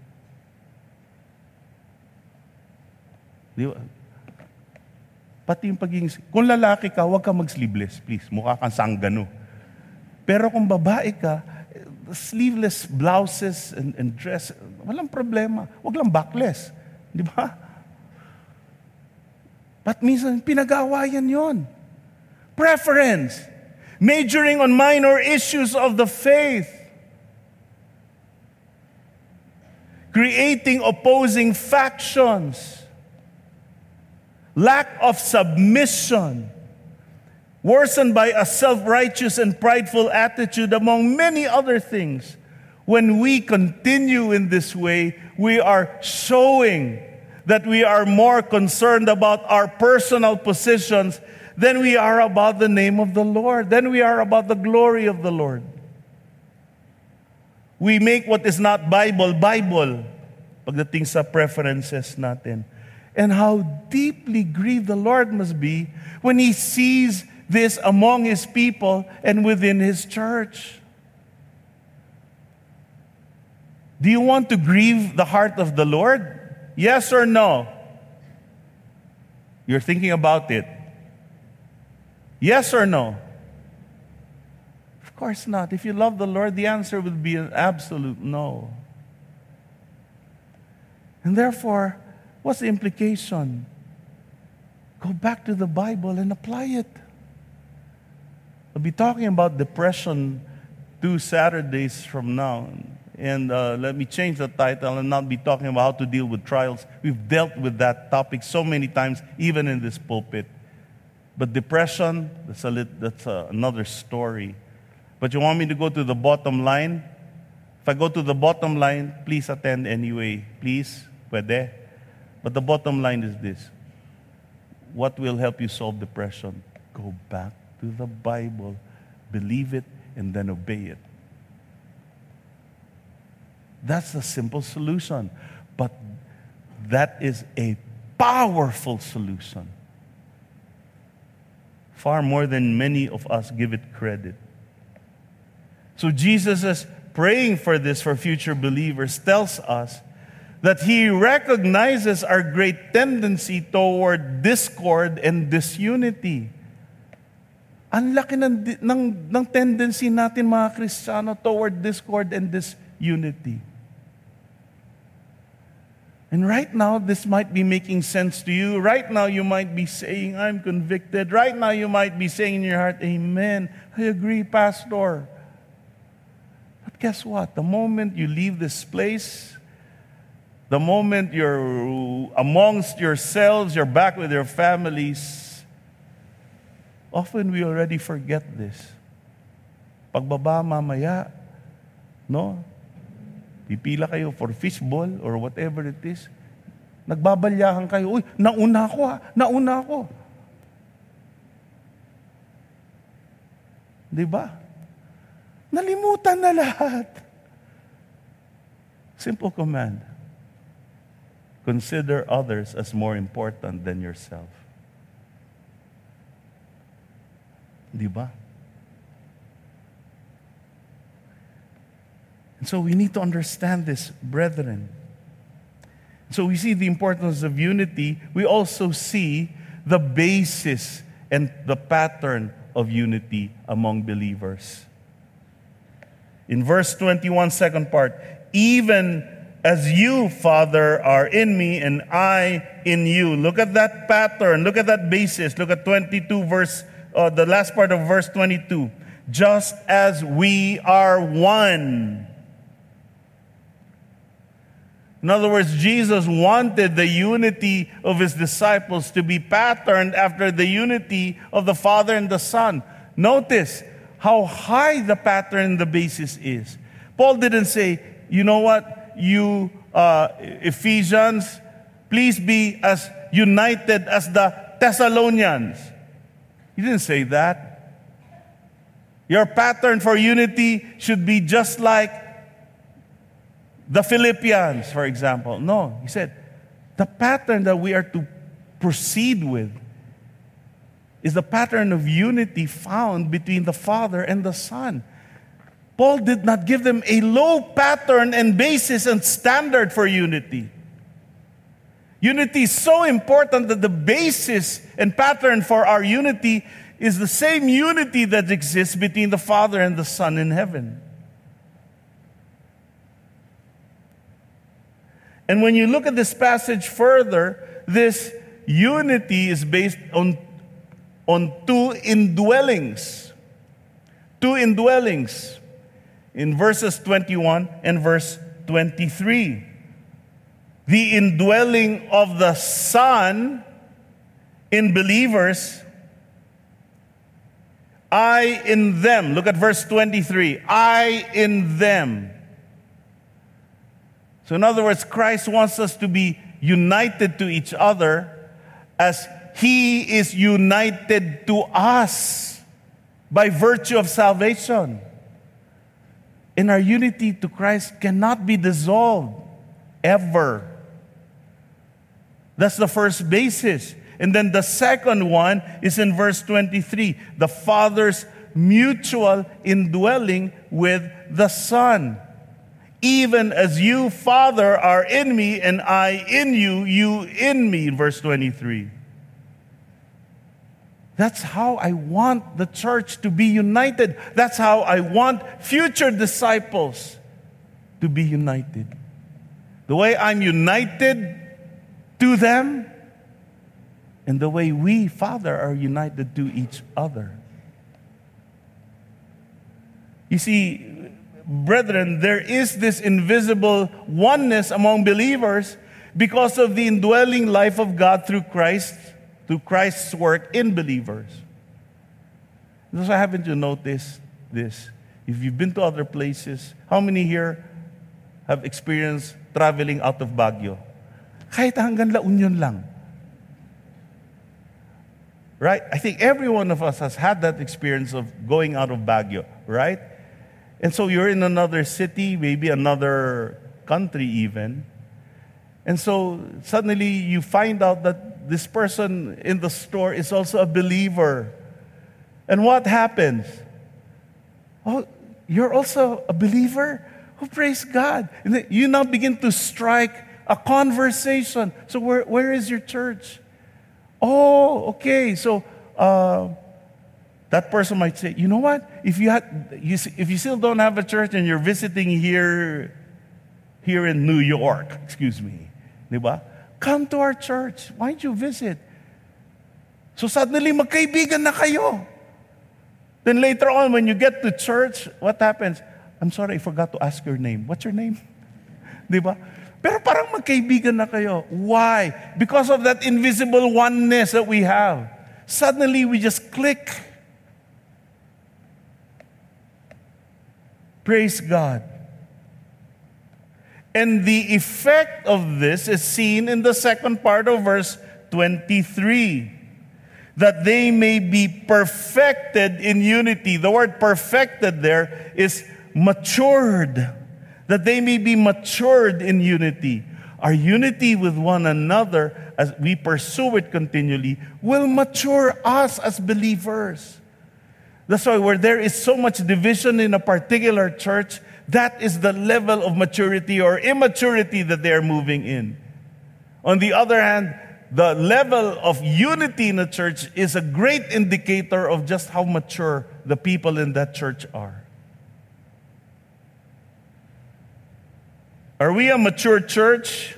Di ba? Pati yung pagiging, kung lalaki ka, huwag ka mag-sleeveless, please. Mukha kang sanggano. Pero kung babae ka, sleeveless blouses and dress, walang problema. Huwag lang backless. Di ba? But minsan, pinag-aawayan yon. Preference. Majoring on minor issues of the faith. Creating opposing factions. Lack of submission, worsened by a self-righteous and prideful attitude, among many other things. When we continue in this way, we are showing that we are more concerned about our personal positions than we are about the name of the Lord, than we are about the glory of the Lord. We make what is not Bible, Bible, pagdating sa preferences natin. And how deeply grieved the Lord must be when He sees this among His people and within His church. Do you want to grieve the heart of the Lord? Yes or no? You're thinking about it. Yes or no? Of course not. If you love the Lord, the answer would be an absolute no. And therefore, what's the implication? Go back to the Bible and apply it. I'll be talking about depression 2 Saturdays from now. And let me change the title and not be talking about how to deal with trials. We've dealt with that topic so many times, even in this pulpit. But depression, that's another story. But you want me to go to the bottom line? If I go to the bottom line, please attend anyway. Please, pwede. But the bottom line is this. What will help you solve depression? Go back to the Bible, believe it, and then obey it. That's the simple solution. But that is a powerful solution. Far more than many of us give it credit. So Jesus is praying for this for future believers, tells us that He recognizes our great tendency toward discord and disunity. Ang laki ng tendency natin mga Kristiyano toward discord and disunity. And right now, this might be making sense to you. Right now, you might be saying, I'm convicted. Right now, you might be saying in your heart, Amen. I agree, Pastor. But guess what? The moment you leave this place, the moment you're amongst yourselves, you're back with your families, often we already forget this. Pagbaba mamaya, no? Pipila kayo for fishball or whatever it is. Nagbabalyahan kayo, uy, nauna ako ha, nauna ako. Di ba? Nalimutan na lahat. Simple command. Consider others as more important than yourself. Di ba? And so we need to understand this, brethren. So we see the importance of unity. We also see the basis and the pattern of unity among believers. In verse 21, second part, even as you, Father, are in me and I in you. Look at that pattern. Look at that basis. Look at 22 the last part of verse 22. Just as we are one. In other words, Jesus wanted the unity of his disciples to be patterned after the unity of the Father and the Son. Notice how high the pattern and the basis is. Paul didn't say, you know what, you Ephesians, please be as united as the Thessalonians. He didn't say that. Your pattern for unity should be just like the Philippians, for example. No, he said, the pattern that we are to proceed with is the pattern of unity found between the Father and the Son. Paul did not give them a low pattern and basis and standard for unity. Unity is so important that the basis and pattern for our unity is the same unity that exists between the Father and the Son in heaven. And when you look at this passage further, this unity is based on two indwellings. Two indwellings in verses 21 and verse 23. The indwelling of the Son in believers, I in them. Look at verse 23. I in them. So in other words, Christ wants us to be united to each other as He is united to us by virtue of salvation. And our unity to Christ cannot be dissolved, ever. That's the first basis. And then the second one is in verse 23, the Father's mutual indwelling with the Son. Even as you, Father, are in me and I in you, you in me, in verse 23. That's how I want the church to be united. That's how I want future disciples to be united. The way I'm united to them and the way we, Father, are united to each other. You see, brethren, there is this invisible oneness among believers because of the indwelling life of God through Christ's work in believers. So haven't you noticed this? If you've been to other places, how many here have experienced traveling out of Baguio? Kahit hanggang La Union lang. Right? I think every one of us has had that experience of going out of Baguio, right? And so you're in another city, maybe another country even. And so suddenly you find out that this person in the store is also a believer. And what happens? Oh, you're also a believer? Oh, praise God. And then you now begin to strike a conversation. So where is your church? Oh, okay. So that person might say, you know what? If you still don't have a church and you're visiting here in New York, diba? Come to our church. Why don't you visit? So suddenly magkaibigan na kayo. Then later on, when you get to church, what happens? I'm sorry, I forgot to ask your name. What's your name? Diba? Pero parang magkaibigan na kayo. Why? Because of that invisible oneness that we have. Suddenly, we just click. Praise God. And the effect of this is seen in the second part of verse 23. That they may be perfected in unity. The word perfected there is matured. That they may be matured in unity. Our unity with one another, as we pursue it continually, will mature us as believers. That's why where there is so much division in a particular church, that is the level of maturity or immaturity that they are moving in. On the other hand, the level of unity in a church is a great indicator of just how mature the people in that church are. Are we a mature church?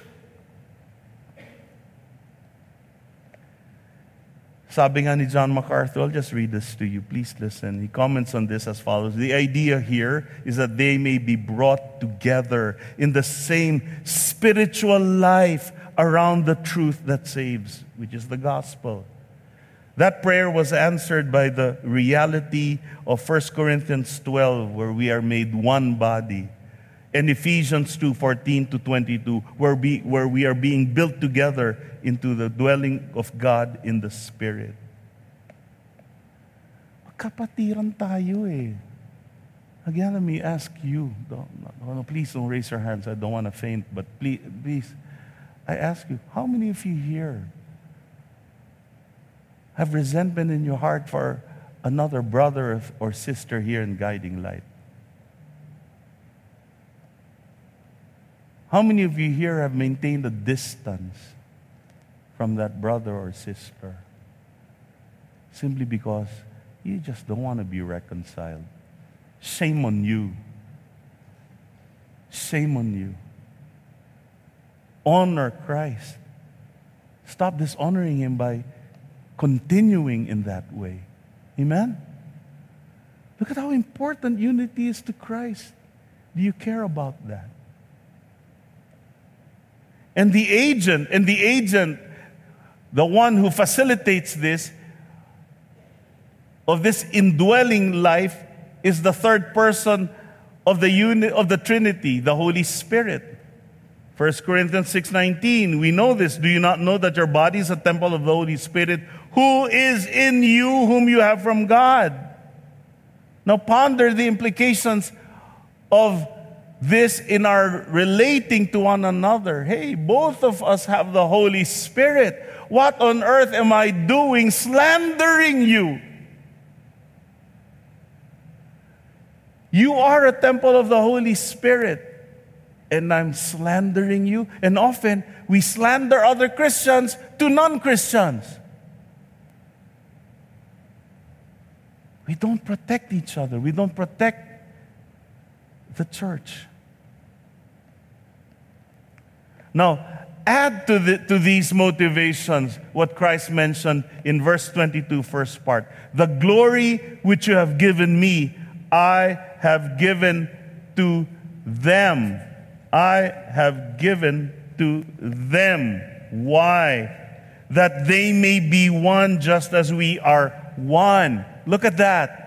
Sabi nga ni John MacArthur, I'll just read this to you. Please listen. He comments on this as follows. The idea here is that they may be brought together in the same spiritual life around the truth that saves, which is the gospel. That prayer was answered by the reality of 1 Corinthians 12, where we are made one body, and Ephesians 2:14 to 22, where we are being built together into the dwelling of God in the Spirit. Kapatiran tayo eh. Again, let me ask you. Please don't raise your hands. I don't want to faint, but please, I ask you, how many of you here have resentment in your heart for another brother or sister here in Guiding Light? How many of you here have maintained a distance from that brother or sister simply because you just don't want to be reconciled? Shame on you. Shame on you. Honor Christ. Stop dishonoring Him by continuing in that way. Amen? Look at how important unity is to Christ. Do you care about that? And the agent, the one who facilitates this, of this indwelling life, is the third person of the Trinity, the Holy Spirit. 1 Corinthians 6:19, we know this. Do you not know that your body is a temple of the Holy Spirit, who is in you, whom you have from God? Now ponder the implications of this in our relating to one another. Hey, both of us have the Holy Spirit. What on earth am I doing slandering you? You are a temple of the Holy Spirit, and I'm slandering you. And often we slander other Christians to non-Christians. We don't protect each other. We don't protect the church. Now, add to these motivations what Christ mentioned in verse 22, first part. The glory which you have given me, I have given to them. I have given to them. Why? That they may be one just as we are one. Look at that.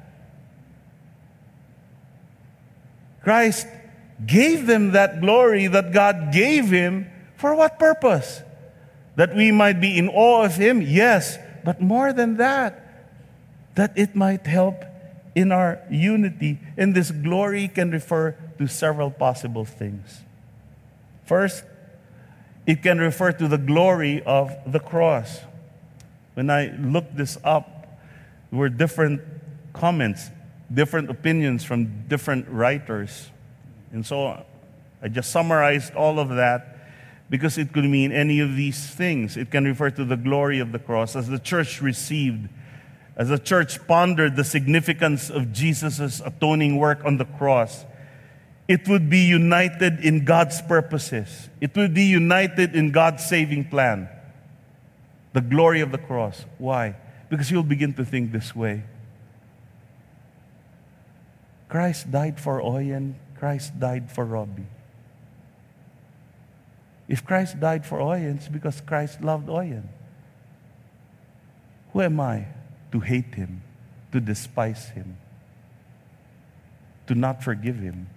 Christ gave them that glory that God gave Him. For what purpose? That we might be in awe of Him? Yes. But more than that, that it might help in our unity. And this glory can refer to several possible things. First, it can refer to the glory of the cross. When I looked this up, there were different comments, different opinions from different writers. And so I just summarized all of that because it could mean any of these things. It can refer to the glory of the cross as the church received, as the church pondered the significance of Jesus' atoning work on the cross. It would be united in God's purposes. It would be united in God's saving plan. The glory of the cross. Why? Because you'll begin to think this way. Christ died for Oyen. Christ died for Robbie. If Christ died for Oyen, it's because Christ loved Oyen. Who am I to hate him, to despise him? to not forgive him.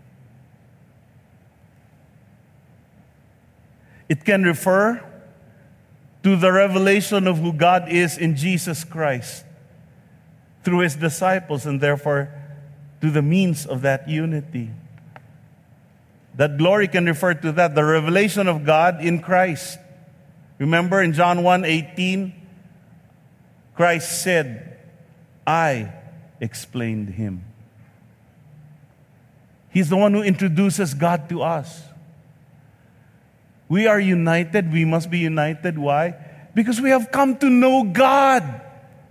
It can refer to the revelation of who God is in Jesus Christ through his disciples, and therefore to the means of that unity. That glory can refer to that, the revelation of God in Christ. Remember in John 1:18, Christ said, I explained him. He's the one who introduces God to us. We are united. We must be united. Why? Because we have come to know God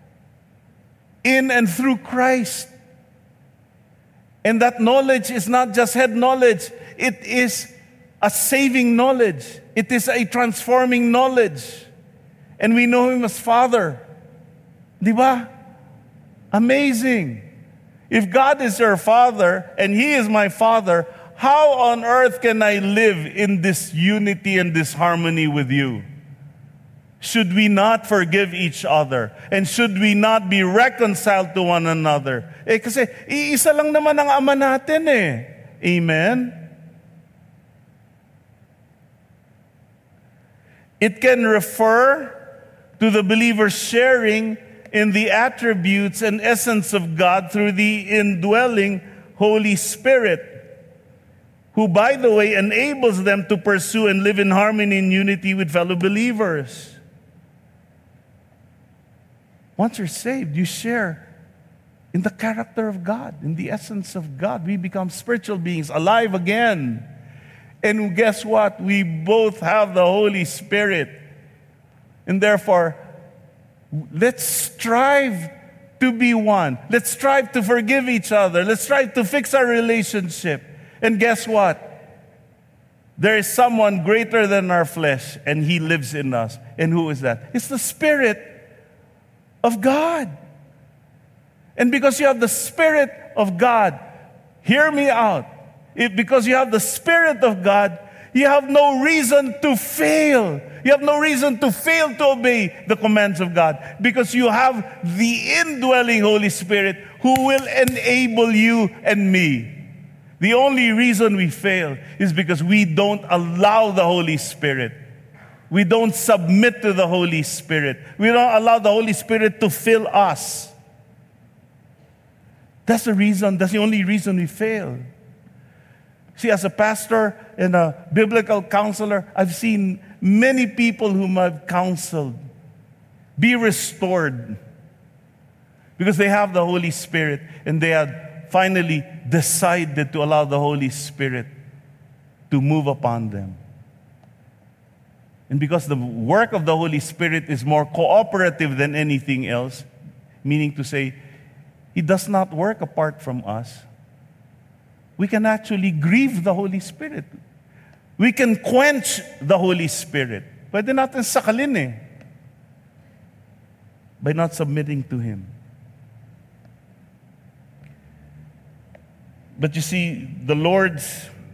in and through Christ. And that knowledge is not just head knowledge. It is a saving knowledge. It is a transforming knowledge. And we know him as Father. Di ba? Amazing. If God is your Father and he is my Father, how on earth can I live in this unity and this harmony with you? Should we not forgive each other? And should we not be reconciled to one another? Kasi iisa lang naman ang Ama natin eh. Amen? It can refer to the believer sharing in the attributes and essence of God through the indwelling Holy Spirit, who, by the way, enables them to pursue and live in harmony and unity with fellow believers. Once you're saved, you share in the character of God, in the essence of God. We become spiritual beings, alive again. And guess what? We both have the Holy Spirit. And therefore, let's strive to be one. Let's strive to forgive each other. Let's strive to fix our relationship. And guess what? There is someone greater than our flesh, and he lives in us. And who is that? It's the Spirit of God. And because you have the Spirit of God, hear me out. Because you have the Spirit of God, you have no reason to fail. You have no reason to fail to obey the commands of God, because you have the indwelling Holy Spirit who will enable you and me. The only reason we fail is because we don't allow the Holy Spirit. We don't submit to the Holy Spirit. We don't allow the Holy Spirit to fill us. That's the reason, that's the only reason we fail. See, as a pastor and a biblical counselor, I've seen many people whom I've counseled be restored because they have the Holy Spirit, and they had finally decided to allow the Holy Spirit to move upon them. And because the work of the Holy Spirit is more cooperative than anything else, meaning to say, He does not work apart from us, we can actually grieve the Holy Spirit. We can quench the Holy Spirit. Pwede natin sakalin eh. By not submitting to Him. But you see, the Lord's,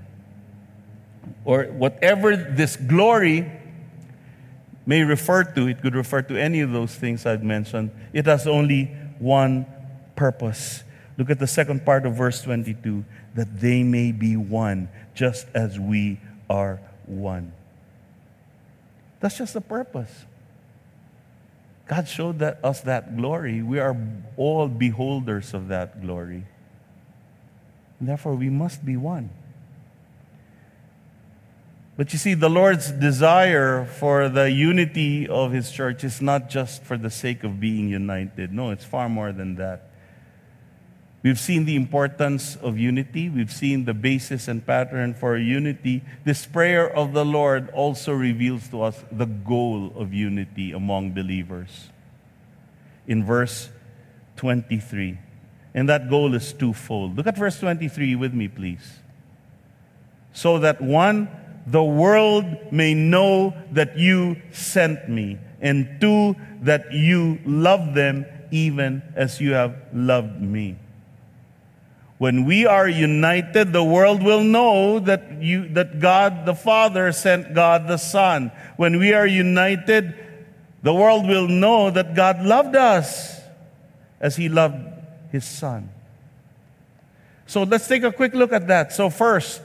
or whatever this glory may refer to, it could refer to any of those things I've mentioned, it has only one purpose. Look at the second part of verse 22, that they may be one, just as we are one. That's just the purpose. God showed us that glory. We are all beholders of that glory. And therefore, we must be one. But you see, the Lord's desire for the unity of His church is not just for the sake of being united. No, it's far more than that. We've seen the importance of unity. We've seen the basis and pattern for unity. This prayer of the Lord also reveals to us the goal of unity among believers. In verse 23. And that goal is twofold. Look at verse 23 with me, please. So that one, the world may know that you sent me, and two, that you love them even as you have loved me. When we are united, the world will know that God the Father sent God the Son. When we are united, the world will know that God loved us as He loved His Son. So let's take a quick look at that. So first,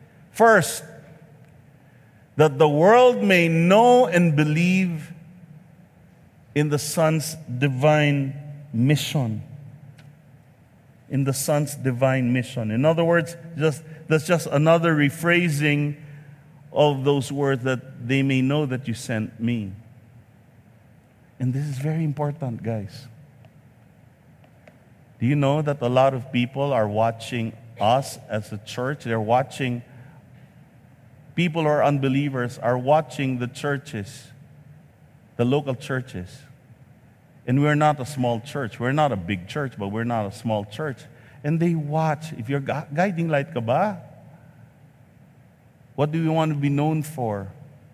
that the world may know and believe in the Son's divine mission. In the Son's divine mission. In other words, that's just another rephrasing of those words, that they may know that you sent me. And this is very important, guys. Do you know that a lot of people are watching us as a church? They're watching, people who are unbelievers are watching the churches, the local churches. And we're not a small church. We're not a big church, but we're not a small church. And they watch. If you're guiding light ka ba? What do you want to be known for?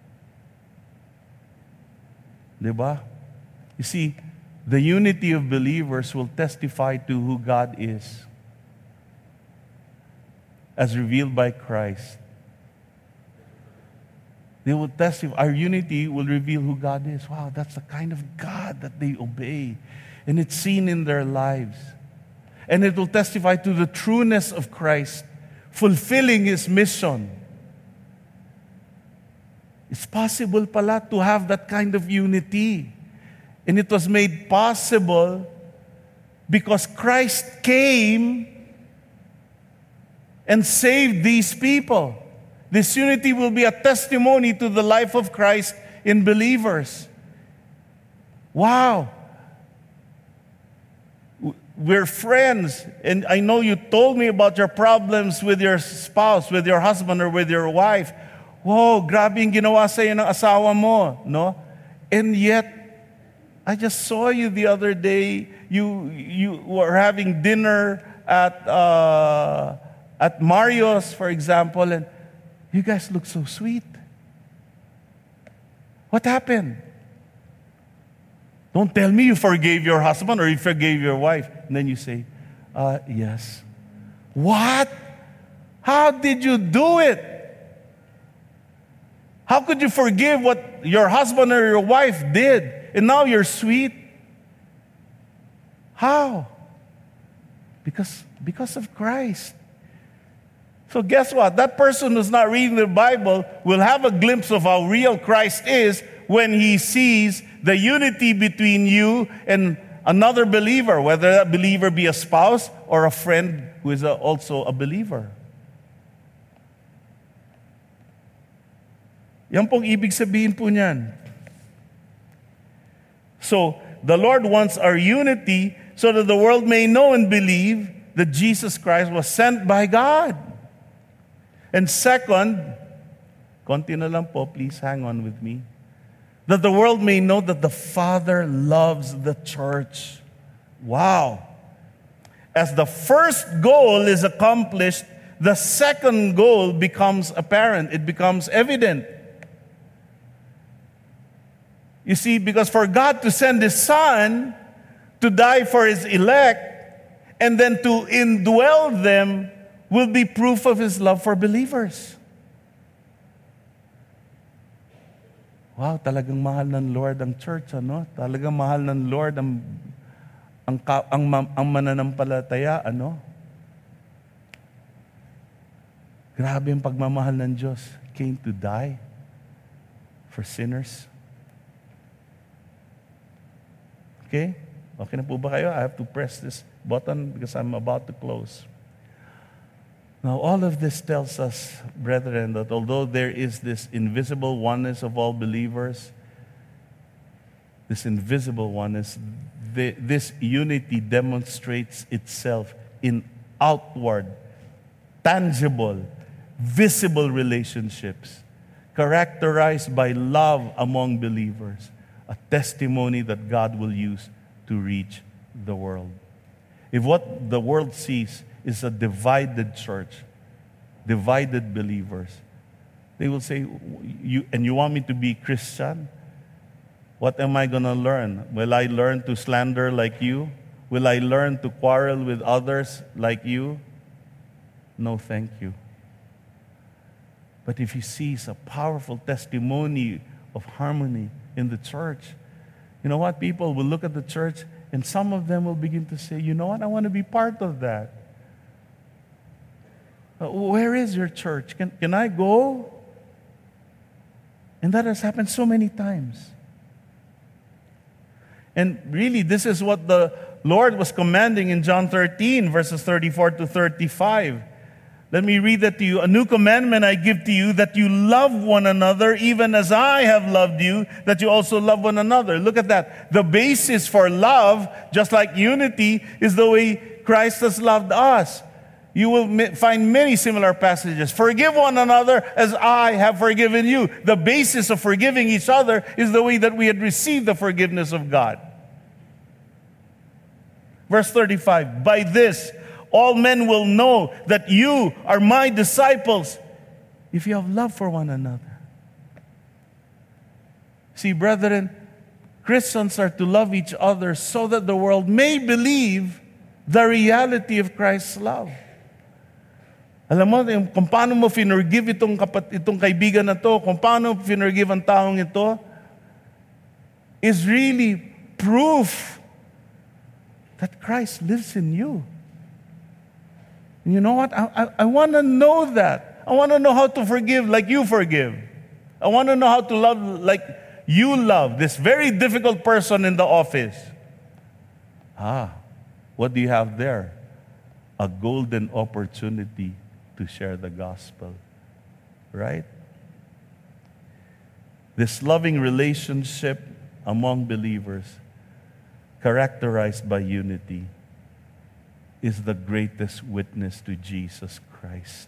Diba? You see, the unity of believers will testify to who God is, as revealed by Christ. They will testify. Our unity will reveal who God is. Wow, that's the kind of God that they obey. And it's seen in their lives. And it will testify to the trueness of Christ, fulfilling His mission. It's possible pala to have that kind of unity. And it was made possible because Christ came and saved these people. This unity will be a testimony to the life of Christ in believers. Wow. We're friends. And I know you told me about your problems with your spouse, with your husband, or with your wife. Wow, grabe yung ginawa sa'yo ng asawa mo. No? And yet, I just saw you the other day. You were having dinner at Mario's, for example, and you guys look so sweet. What happened? Don't tell me you forgave your husband or you forgave your wife. And then you say, yes. What? How did you do it? How could you forgive what your husband or your wife did? And now you're sweet? How? Because of Christ. So guess what? That person who's not reading the Bible will have a glimpse of how real Christ is when he sees the unity between you and another believer, whether that believer be a spouse or a friend who is also a believer. Yan pong ibig sabihin po niyan. So, the Lord wants our unity so that the world may know and believe that Jesus Christ was sent by God. And second, konti na lang po, please hang on with me, that the world may know that the Father loves the church. Wow. As the first goal is accomplished, the second goal becomes apparent. It becomes evident. You see, because for God to send His Son to die for His elect and then to indwell them will be proof of His love for believers. Wow, talagang mahal ng Lord ang church, ano? Talagang mahal ng Lord ang mananampalataya, ano? Grabe ang pagmamahal ng Diyos. Came to die for sinners. Okay? Okay na po ba kayo? I have to press this button because I'm about to close. Now, all of this tells us, brethren, that although there is this invisible oneness of all believers, this invisible oneness, this unity demonstrates itself in outward, tangible, visible relationships, characterized by love among believers, a testimony that God will use to reach the world. If what the world sees is a divided church, divided believers, they will say, you want me to be Christian? What am I going to learn? Will I learn to slander like you? Will I learn to quarrel with others like you? No, thank you. But if he sees a powerful testimony of harmony in the church, you know what? People will look at the church and some of them will begin to say, you know what? I want to be part of that. Where is your church? Can I go? And that has happened so many times. And really, this is what the Lord was commanding in John 13, verses 34 to 35. Let me read that to you. A new commandment I give to you, that you love one another, even as I have loved you, that you also love one another. Look at that. The basis for love, just like unity, is the way Christ has loved us. You will find many similar passages. Forgive one another as I have forgiven you. The basis of forgiving each other is the way that we had received the forgiveness of God. Verse 35, by this, all men will know that you are my disciples if you have love for one another. See, brethren, Christians are to love each other so that the world may believe the reality of Christ's love. Alam mo, kung paano mo finorgive itong kaibigan na to, kung paano finorgive ang taong ito, is really proof that Christ lives in you. And you know what? I want to know that. I want to know how to forgive like you forgive. I want to know how to love like you love this very difficult person in the office. What do you have there? A golden opportunity to share the gospel, right? This loving relationship among believers, characterized by unity, is the greatest witness to Jesus Christ.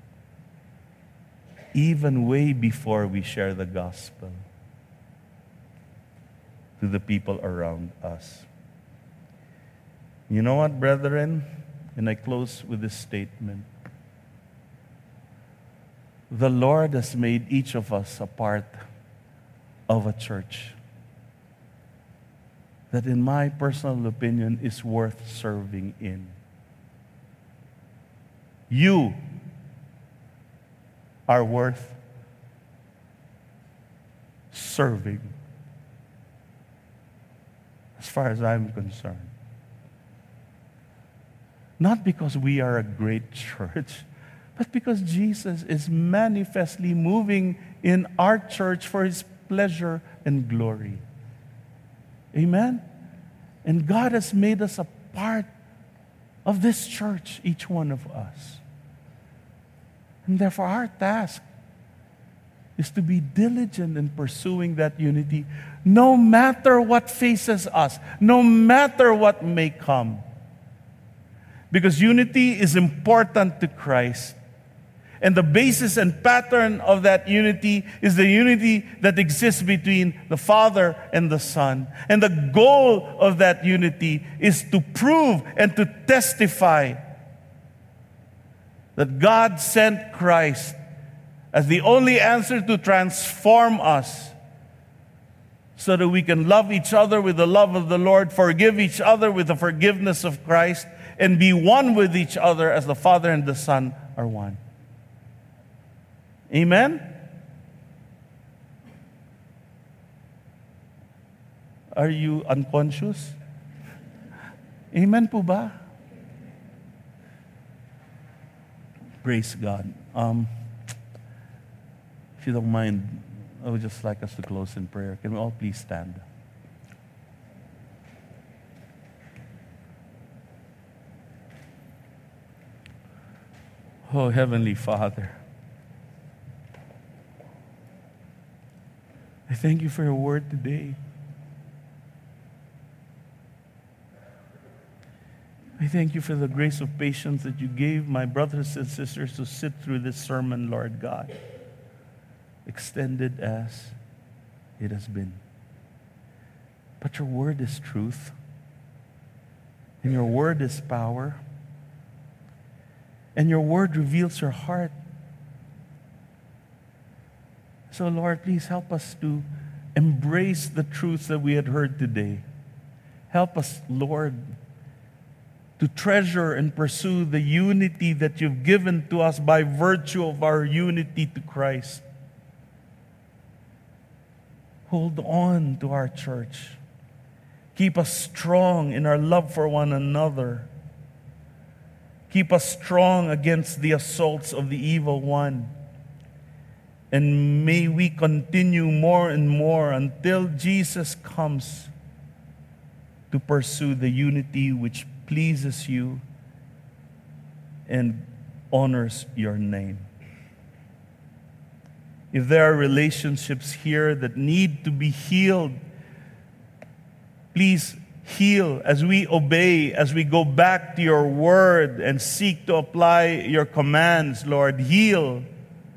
Even way before we share the gospel to the people around us. You know what, brethren? And I close with this statement. The Lord has made each of us a part of a church that, in my personal opinion, is worth serving in. You are worth serving, as far as I'm concerned. Not because we are a great church, but because Jesus is manifestly moving in our church for His pleasure and glory. Amen? And God has made us a part of this church, each one of us. And therefore, our task is to be diligent in pursuing that unity, no matter what faces us, no matter what may come. Because unity is important to Christ. And the basis and pattern of that unity is the unity that exists between the Father and the Son. And the goal of that unity is to prove and to testify that God sent Christ as the only answer to transform us so that we can love each other with the love of the Lord, forgive each other with the forgiveness of Christ, and be one with each other as the Father and the Son are one. Amen? Are you unconscious? Amen po ba? Praise God. If you don't mind, I would just like us to close in prayer. Can we all please stand? Oh, Heavenly Father, I thank you for your word today. I thank you for the grace of patience that you gave my brothers and sisters to sit through this sermon, Lord God, extended as it has been. But your word is truth, and your word is power, and your word reveals your heart. So, Lord, please help us to embrace the truths that we had heard today. Help us, Lord, to treasure and pursue the unity that you've given to us by virtue of our unity to Christ. Hold on to our church. Keep us strong in our love for one another. Keep us strong against the assaults of the evil one. And may we continue more and more until Jesus comes to pursue the unity which pleases you and honors your name. If there are relationships here that need to be healed, please heal as we obey, as we go back to your word and seek to apply your commands, Lord. Heal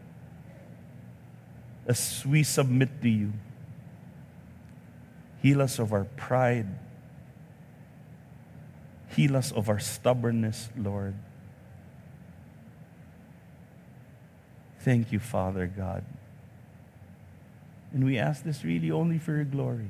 as we submit to you. Heal us of our pride. Heal us of our stubbornness, Lord. Thank you, Father God. And we ask this really only for your glory.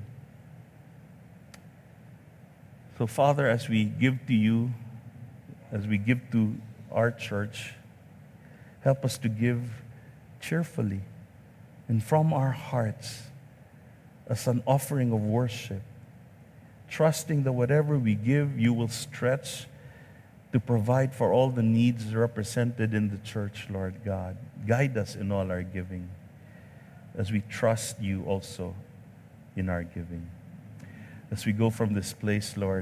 So, Father, as we give to you, as we give to our church, help us to give cheerfully and from our hearts as an offering of worship, trusting that whatever we give, you will stretch to provide for all the needs represented in the church, Lord God. Guide us in all our giving as we trust you also in our giving. As we go from this place, Lord,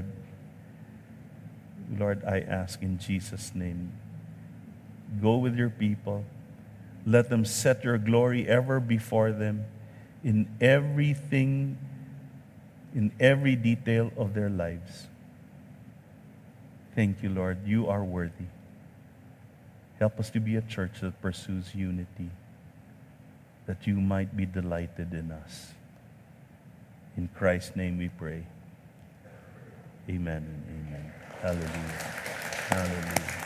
I ask in Jesus' name, go with your people. Let them set your glory ever before them in everything, in every detail of their lives. Thank you, Lord. You are worthy. Help us to be a church that pursues unity, that you might be delighted in us. In Christ's name we pray. Amen and amen. Hallelujah. Hallelujah.